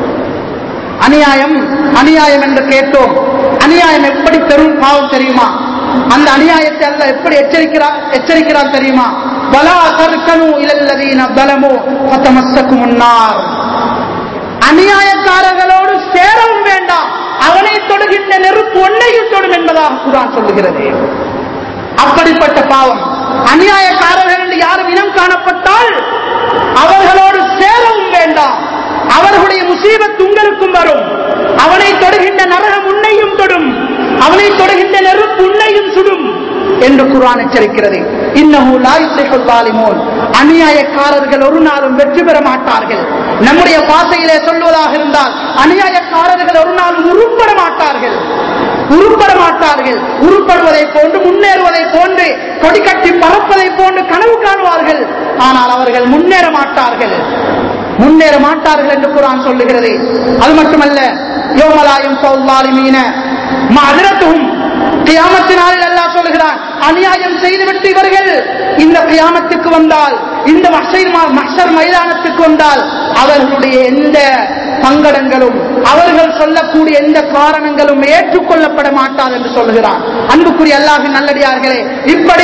அநியாயம் அநியாயம் என்று கேட்டோம். அநியாயம் எப்படி பெரும் பாவம் தெரியுமா? அந்த அநியாயத்தை அல்லாஹ் எப்படி எச்சரிக்கிறார் எச்சரிக்கிறார் தெரியுமா? வலா தர்கனு இலல்லதீன ஸலமு ஃபதமஸ்ஸகுமுன் நார். அநியாயக்காரர்களோடு சேரவும் வேண்டாம், அவனை தொடுகின்ற நெருப்பு ஒன்னையும் தொடும் என்பதாக குர்ஆன் சொல்லுகிறது. அப்படிப்பட்ட பாவம். அநியாயக்காரர்கள் என்று யாரும் இனம் காணப்பட்டால் அவர்களோடு சேரவும் வேண்டாம். அவர்களுடைய முசீபத் உங்களுக்கும் வரும். அவனை தொடுகின்ற நரகம் உன்னையும் தொடும், அவனை தொடுகின்ற நெருப்பு உன்னையும் சுடும் என்று குர்ஆன் எச்சரிக்கிறது. இன்னஹு லா யுஃப்லிஹுல் ஸாலிமூன், அநியாயக்காரர்கள் ஒரு நாளும் வெற்றி பெற மாட்டார்கள். நம்முடைய பாசையிலே சொல்வதாக இருந்தால் அநியாயக்காரர்கள் ஒரு நாளும் உருப்பட மாட்டார்கள், உருப்பட மாட்டார்கள். உருப்படுவதை போன்று முன்னேறுவதை போன்று கொடி கட்டி பறப்பதை போன்று கனவு காணுவார்கள். ஆனால் அவர்கள் முன்னேற மாட்டார்கள், முன்னேற மாட்டார்கள் என்று குர்ஆன் சொல்லுகிறது. அது மட்டுமல்ல, யௌமலாயும் ஸாலிமீன மஅதிரத்துஹும், கியாமத்தினாலில் அல்லாஹ் சொல்கிறான், அநியாயம் செய்துவிட்டு இவர்கள் இந்த கியாமத்துக்கு வந்தால், இந்த மஹ்ஷர் மைதானத்துக்கு வந்தால் அவர்களுடைய எந்த சங்கடங்களும் அவர்கள் சொல்லக்கூடிய எந்த காரணங்களும் ஏற்றுக்கொள்ளப்பட மாட்டாது என்று சொல்லுகிறான். அன்புக்குரிய அல்லாஹ்வின் நல்லடியார்களே, இப்படி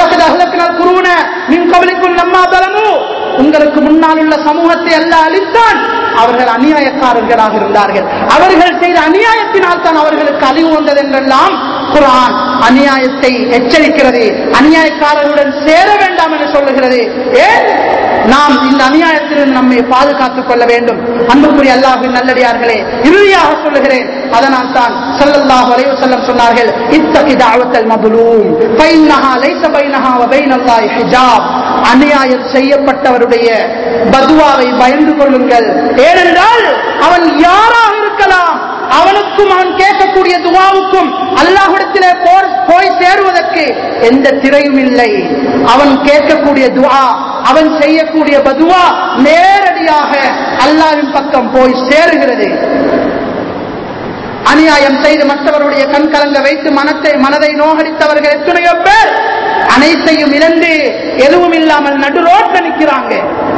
உங்களுக்கு முன்னால் உள்ள சமூகத்தை அல்லாஹ் அழித்தான். அவர்கள் அநியாயக்காரர்களாக இருந்தார்கள். அவர்கள் செய்த அநியாயத்தினால் தான் அவர்களுக்கு அழிவு வந்தது என்றெல்லாம் குர்ஆன் அநியாயத்தை எச்சரிக்கிறது. அநியாயக்காரர்களுடன் சேர வேண்டாம் என்று சொல்லுகிறது. ஏன்? நாம் இந்த அநியாயத்திலிருந்து நம்மை பாதுகாத்துக் கொள்ள வேண்டும். அன்புக்குரிய அல்லாஹ்வின் நல்லடியார்களே, இறுதியாக சொல்லுகிறேன், அதனால் தான் ஸல்லல்லாஹு அலைஹி வஸல்லம் சொன்னார்கள், இத்தகி தஅவத்தல் மظلوم ஃபைன்னஹா லைஸ பைனஹா வ பைனல்லாஹி ஹிஜாப். அநியாயம் செய்யப்பட்டவருடைய பதுவாவை பயந்து கொள்ளுங்கள். ஏனென்றால் அவன் யாராக இருக்கலாம், அவனுக்கும் அவன் கேட்கக்கூடிய துவாவுக்கும் அல்லாஹ்விடத்திலே போய் சேருவதற்கு எந்த திரையும் இல்லை. அவன் கேட்கக்கூடிய துவா, அவன் செய்யக்கூடிய பதுவா நேரடியாக அல்லாஹ்வின் பக்கம் போய் சேருகிறது. அநியாயம் செய்து மற்றவருடைய கண் கலங்க வைத்து மனத்தை மனதை நோகடித்தவர்கள் எத்தனையோ பேர் அனைத்தையும் இழந்து எதுவும் இல்லாமல் நடு ரோட்ல நிற்கிறாங்க.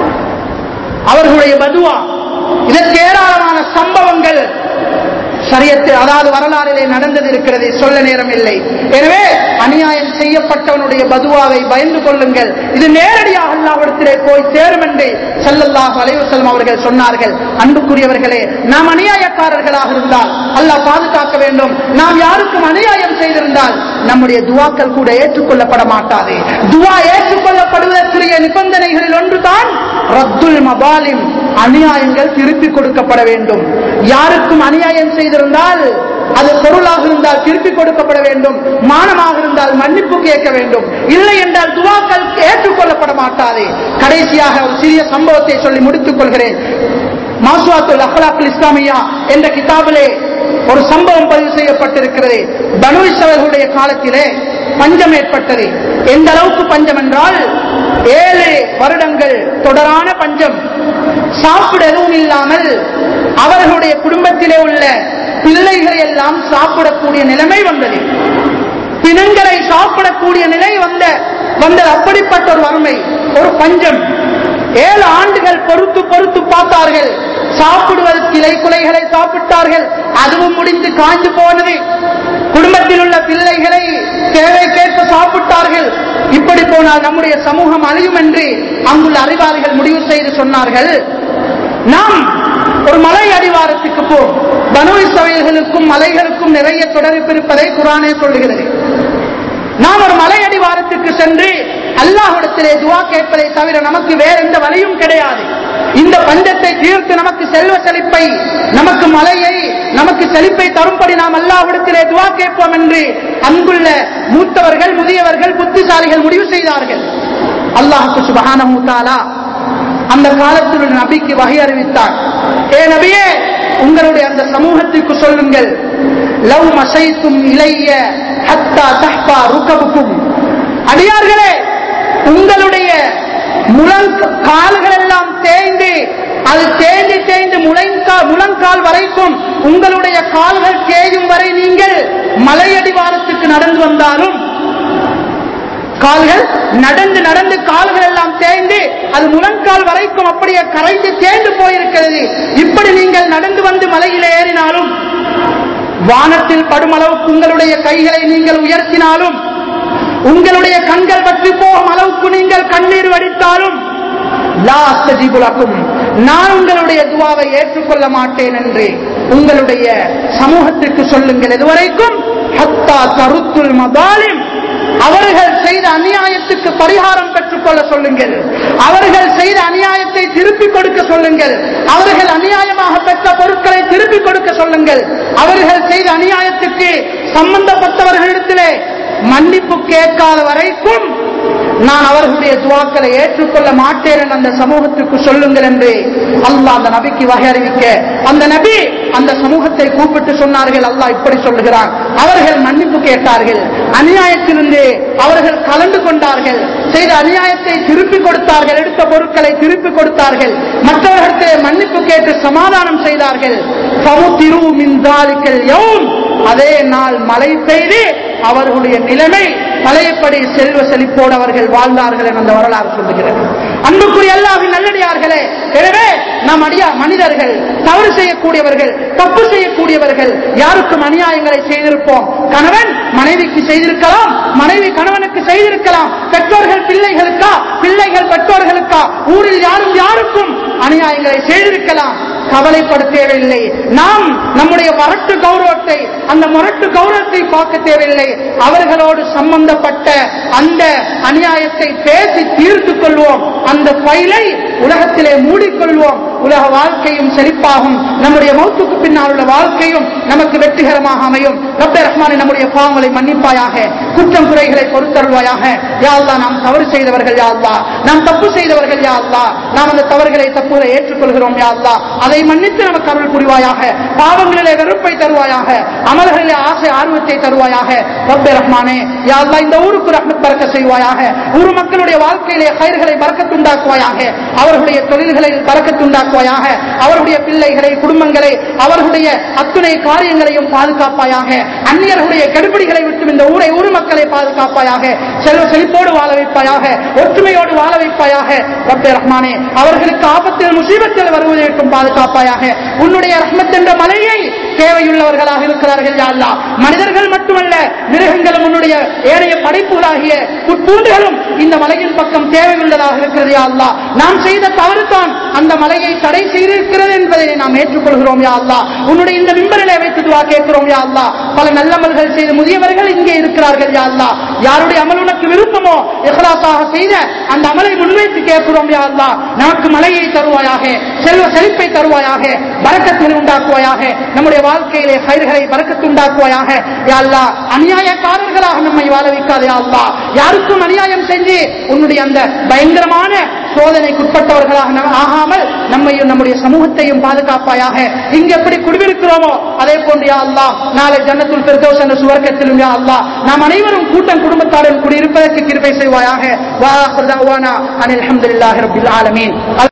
அவர்களுடைய பதுவா, இதற்கு ஏராளமான சம்பவங்கள் ஷரியத்தில், அதாவது வரலாறிலே நடந்தது இருக்கிறது, சொல்ல நேரம் இல்லை. எனவே அநியாயம் செய்யப்பட்டவனுடைய பதுவாவை பயந்து கொள்ளுங்கள். இது நேரடியாக அல்லாஹ்விடத்திலே போய் சேரும் என்று ஸல்லல்லாஹு அலைஹி வஸல்லம் அவர்கள் சொன்னார்கள். அன்புக்குரியவர்களே, நாம் அநியாயக்காரர்களாக இருந்தால் அல்லாஹ் பாதுகாக்க வேண்டும். நாம் யாருக்கும் அநியாயம் செய்திருந்தால் நம்முடைய துவாக்கள் கூட ஏற்றுக்கொள்ளப்பட மாட்டாது. துவா ஏற்றுக்கொள்ளப்படுவதற்குரிய நிபந்தனைகளில் ஒன்றுதான் ரத்துல் மபாலிம், அநியாயங்கள் திருப்பி கொடுக்கப்பட வேண்டும். யாருக்கும் அநியாயம் செய்திருந்தால் அது பொருளாக இருந்தால் திருப்பி கொடுக்கப்பட வேண்டும், மானமாக இருந்தால் மன்னிப்பு கேட்க வேண்டும். இல்லை என்றால் துவாக்கள் ஏற்றுக்கொள்ளப்பட மாட்டாது. கடைசியாக ஒரு சிறிய சம்பவத்தை சொல்லி முடித்துக் கொள்கிறேன். மாசுவாத்துல் அக்லாக்குல் இஸ்லாமியா என்ற கிதாபிலே ஒரு சம்பவம் பதிவு செய்யப்பட்டிருக்கிறது. பனு இஸ்ரவேலுடைய காலத்திலே பஞ்சம் ஏற்பட்டது. எந்த அளவுக்கு பஞ்சம் என்றால் ஏழு வருடங்கள் தொடரான பஞ்சம். சாப்பிட எதுவும் இல்லாமல் அவர்களுடைய குடும்பத்திலே உள்ள பிள்ளைகளை எல்லாம் சாப்பிடக்கூடிய நிலைமை வந்தது. பிணங்களை சாப்பிடக்கூடிய நிலை வந்த வந்தது. அப்படிப்பட்ட ஒரு வறுமை, ஒரு பஞ்சம். ஏழு ஆண்டுகள் பொறுத்து பொறுத்து பார்த்தார்கள். சாப்பிடுவதற்கு இலை குலைகளை சாப்பிட்டார்கள், அதுவும் முடிந்து காய்ந்து போனது. குடும்பத்தில் உள்ள பிள்ளைகளை தேவைக்கேற்ப சாப்பிட்டார்கள். இப்படி போனால் நம்முடைய சமூகம் அழியும் என்று அங்குள்ள அறிவாளிகள் முடிவு செய்து சொன்னார்கள், நாம் ஒரு மலை அடிவாரத்துக்கு போ. பனு இஸ்ரவேலுக்கும் மலைகளுக்கும் நிறைய தொடர்பு இருப்பதை குர்ஆனே சொல்லுகிறது. நாம் ஒரு மலை அடிவாரத்துக்கு சென்று அல்லாஹ்விடத்திலே துஆ கேட்பதை தவிர நமக்கு வேற எந்த வழியும் கிடையாது. இந்த பஞ்சத்தை தீர்த்து நமக்கு செல்வ செழிப்பை, நமக்கு மலையை, நமக்கு செழிப்பை தரும்படி நாம் அல்லாஹ்விடத்திலே துஆ கேட்போம் என்று அங்குள்ள மூத்தவர்கள், முதியவர்கள், புத்திசாலிகள் முடிவு செய்தார்கள். அல்லாஹ் சுப்ஹானஹு வ தஆலா அந்த காலத்தில் உள்ள நபிக்கு வஹி அறிவித்தார். ஏ நபியே, உங்களுடைய அந்த சமூகத்திற்கு சொல்லுங்கள், லவ் மஷைத்தும் இலைய ஹத்தா தஹ்பா ருகபுக்கும், அடியார்களே, உங்களுடைய முழங்கால்கள் எல்லாம் தேய்ந்து, அது தேய்ந்து தேய்ந்து முழங்கால் முழங்கால் வரைக்கும் உங்களுடைய கால்கள் தேயும் வரை நீங்கள் மலையடிவாரத்துக்கு நடந்து வந்தாலும், கால்கள் நடந்து நடந்து கால்கள் எல்லாம் தேய்ந்து அது முழங்கால் வரைக்கும் அப்படியே கரைந்து தேய்ந்து போயிருக்கிறது. இப்படி நீங்கள் நடந்து வந்து மலையில் ஏறினாலும், வானத்தில் படும் அளவுக்கு உங்களுடைய கைகளை நீங்கள் உயர்த்தினாலும், உங்களுடைய கண்கள் பற்றி போகும் அளவுக்கு நீங்கள் கண்ணீர் வடித்தாலும், லா அஸ்தஜீபு லக்கும், நான் உங்களுடைய துஆவை ஏற்றுக்கொள்ள மாட்டேன் என்று உங்களுடைய சமூகத்திற்கு சொல்லுங்கள். இதுவரைக்கும் ஹத்தா தருத்துல் மபாலிம், அவர்கள் செய்த அநியாயத்துக்கு பரிகாரம் பெற்றுக் கொள்ள சொல்லுங்கள். அவர்கள் செய்த அநியாயத்தை திருப்பிக் கொடுக்க சொல்லுங்கள். அவர்கள் அநியாயமாக பெற்ற பொருட்களை திருப்பிக் கொடுக்க சொல்லுங்கள். அவர்கள் செய்த அநியாயத்துக்கு சம்பந்தப்பட்டவர்களிடத்திலே மன்னிப்பு கேட்காத வரைக்கும் நான் அவர்களுடைய துவாக்களை ஏற்றுக்கொள்ள மாட்டேன் என்று அந்த சமூகத்துக்கு சொல்லுங்கள் என்று அல்லாஹ் அந்த நபிக்கு வகை அறிவிக்க, அந்த நபி அந்த சமூகத்தை கூப்பிட்டு சொன்னார்கள். அல்லாஹ் இப்படி சொல்லுகிறான், அவர்கள் மன்னிப்பு கேட்டார்கள், அநியாயத்திலிருந்து அவர்கள் கலந்து கொண்டார்கள், செய்த அநியாயத்தை திருப்பி கொடுத்தார்கள், எடுத்த பொருட்களை திருப்பி கொடுத்தார்கள், மற்றவர்களிடத்தை மன்னிப்பு கேட்டு சமாதானம் செய்தார்கள். அதே நாள் மழை பெய்து அவர்களுடைய நிலைமை பழையபடி செல்வ செழிப்போடு அவர்கள் வாழ்ந்தார்கள் என்ற அந்த வரலாறு சொல்லுகிறது. அன்புக்குரிய அல்லாஹ்வின் நல்லடியார்களே, எனவே நாம் அடியா மனிதர்கள், தவறு செய்யக்கூடியவர்கள், தப்பு செய்யக்கூடியவர்கள், யாருக்கும் அநியாயங்களை செய்திருப்போம். கணவன் மனைவிக்கு செய்திருக்கலாம், மனைவி கணவனுக்கு செய்திருக்கலாம், பெற்றோர்கள் பிள்ளைகளுக்கா, பிள்ளைகள் பெற்றோர்களுக்கா, ஊரில் யாரும் யாருக்கும் அநியாயங்களை செய்திருக்கலாம். கவலைப்பட தேவையில்லை. நாம் நம்முடைய மரட்டு கௌரவத்தை, அந்த மரட்டு கௌரவத்தை பார்க்க தேவையில்லை. அவர்களோடு சம்பந்தப்பட்ட அந்த அநியாயத்தை பேசி தீர்த்துக் கொள்வோம். அந்த ஃபைலை உலகத்திலே மூடிக்கொள்வோம். உலக வாழ்க்கையும் செழிப்பாகும். நம்முடைய மௌத்துக்கு பின்னால் உள்ள வாழ்க்கையும் நமக்கு வெற்றிகரமாக அமையும். ரப்பே ரஹ்மானே, நம்முடைய பாவங்களை மன்னிப்பாயாக, குற்றம் குறைகளை பொறுத்தருள்வாயாக. யா அல்லாஹ், நாம் தவறு செய்தவர்கள் யா அல்லாஹ், நாம் தப்பு செய்தவர்கள் யா அல்லாஹ், நாம் அந்த தவறுகளை தப்புகளை ஏற்றுக்கொள்கிறோம் யா அல்லாஹ். அதை மன்னித்து நமக்கு அருள் புரிவாயாக. பாவங்களிலே வெறுப்பை தருவாயாக, அமல்களிலே ஆசை ஆர்வத்தை தருவாயாக. ரப்பே ரஹ்மானே, யா அல்லாஹ், இந்த ஊருக்கு ரஹ்மத் பரக்கத் செய்வாயாக. ஊர் மக்களுடைய வாழ்க்கையிலே கைர்களை பரக்கத் உண்டாக்குவாயாக. அவர்களுடைய தொழில்களில் பரக்கத் உண்டாக்குவாயாக. அவருடைய பிள்ளைகளை, குடும்பங்களை, அவர்களுடைய அத்துணை காரியங்களையும் பாதுகாப்பாயாக. அந்நியர்களுடைய கெடுபிடிகளை விட்டு இந்த ஊரை, ஊர் மக்களை பாதுகாப்பாயாக. செல்வ செழிப்போடு வாழ வைப்பாயாக, ஒற்றுமையோடு வாழ வைப்பாயாக. ரப்பே ரஹ்மானே, அவர்களுக்கு ஆபத்தில் முசீபத்தில் வருவதை விட்டும் பாதுகாப்பாயாக. உன்னுடைய ரஹ்மத் என்ற மலையை தேவையுள்ளவர்களாக இருக்கிறார்கள் யா அல்லாஹ். மனிதர்கள் மட்டுமல்ல, மிருகங்களும் உன்னுடைய ஏனைய படைப்புகளாகிய புற்பூண்டுகளும் இந்த மலையின் பக்கம் தேவையுள்ளதாக இருக்கிறது யா அல்லாஹ். நாம் செய்த தவறுதான் அந்த மலையை தடை செய்திருக்கிறது என்பதை நாம் ஏற்றுக்கொள்கிறோம் யா அல்லாஹ். உன்னுடைய இந்த மிம்பரிலே வைத்து துஆ கேட்கிறோம் யா அல்லாஹ். பல நல்ல அமல்கள் செய்த முதியவர்கள் இங்கே இருக்கிறார்கள் யா அல்லாஹ். யாருடைய அமல் உனக்கு விருப்பமோ இஹ்லாஸாக செய்த அந்த அமலை முன்வைத்து கேட்கிறோம் யா அல்லாஹ். நமக்கு மலையை தருவாயாக, செல்வ செழிப்பை தருவாயாக, பரக்கத்தை உண்டாக்குவாயாக. நம்முடைய வாழ்க்கையிலே கைர்களை பரக்கத்து உண்டாக்குவாயாக யா அல்லாஹ். அநியாயக்காரர்களாக நம்மை வாழ வைக்காதே யா அல்லாஹ். யாருக்கும் அநியாயம் செஞ்சு உன்னுடைய அந்த பயங்கரமான சோதனைக்குட்பட்டவர்களாக ஆகாமல் நம்மையும் நம்முடைய சமூகத்தையும் பாதுகாப்பாயாக. இங்கு எப்படி குடியிருக்கிறோமோ அதே போன்று யா அல்லாஹ் நாளை ஜன்னத்துல் ஃபிர்தௌஸ் என்ற சுவர்க்கத்திலும் யா அல்லாஹ் நாம் அனைவரும் கூட்டம் குடும்பத்தாருடன் குடியிருப்பதற்கு கிருபை செய்வாயாக. வா ஆகிரு தஅவானா அனில் ஹம்துலில்லாஹி ரப்பில் ஆலமீன்.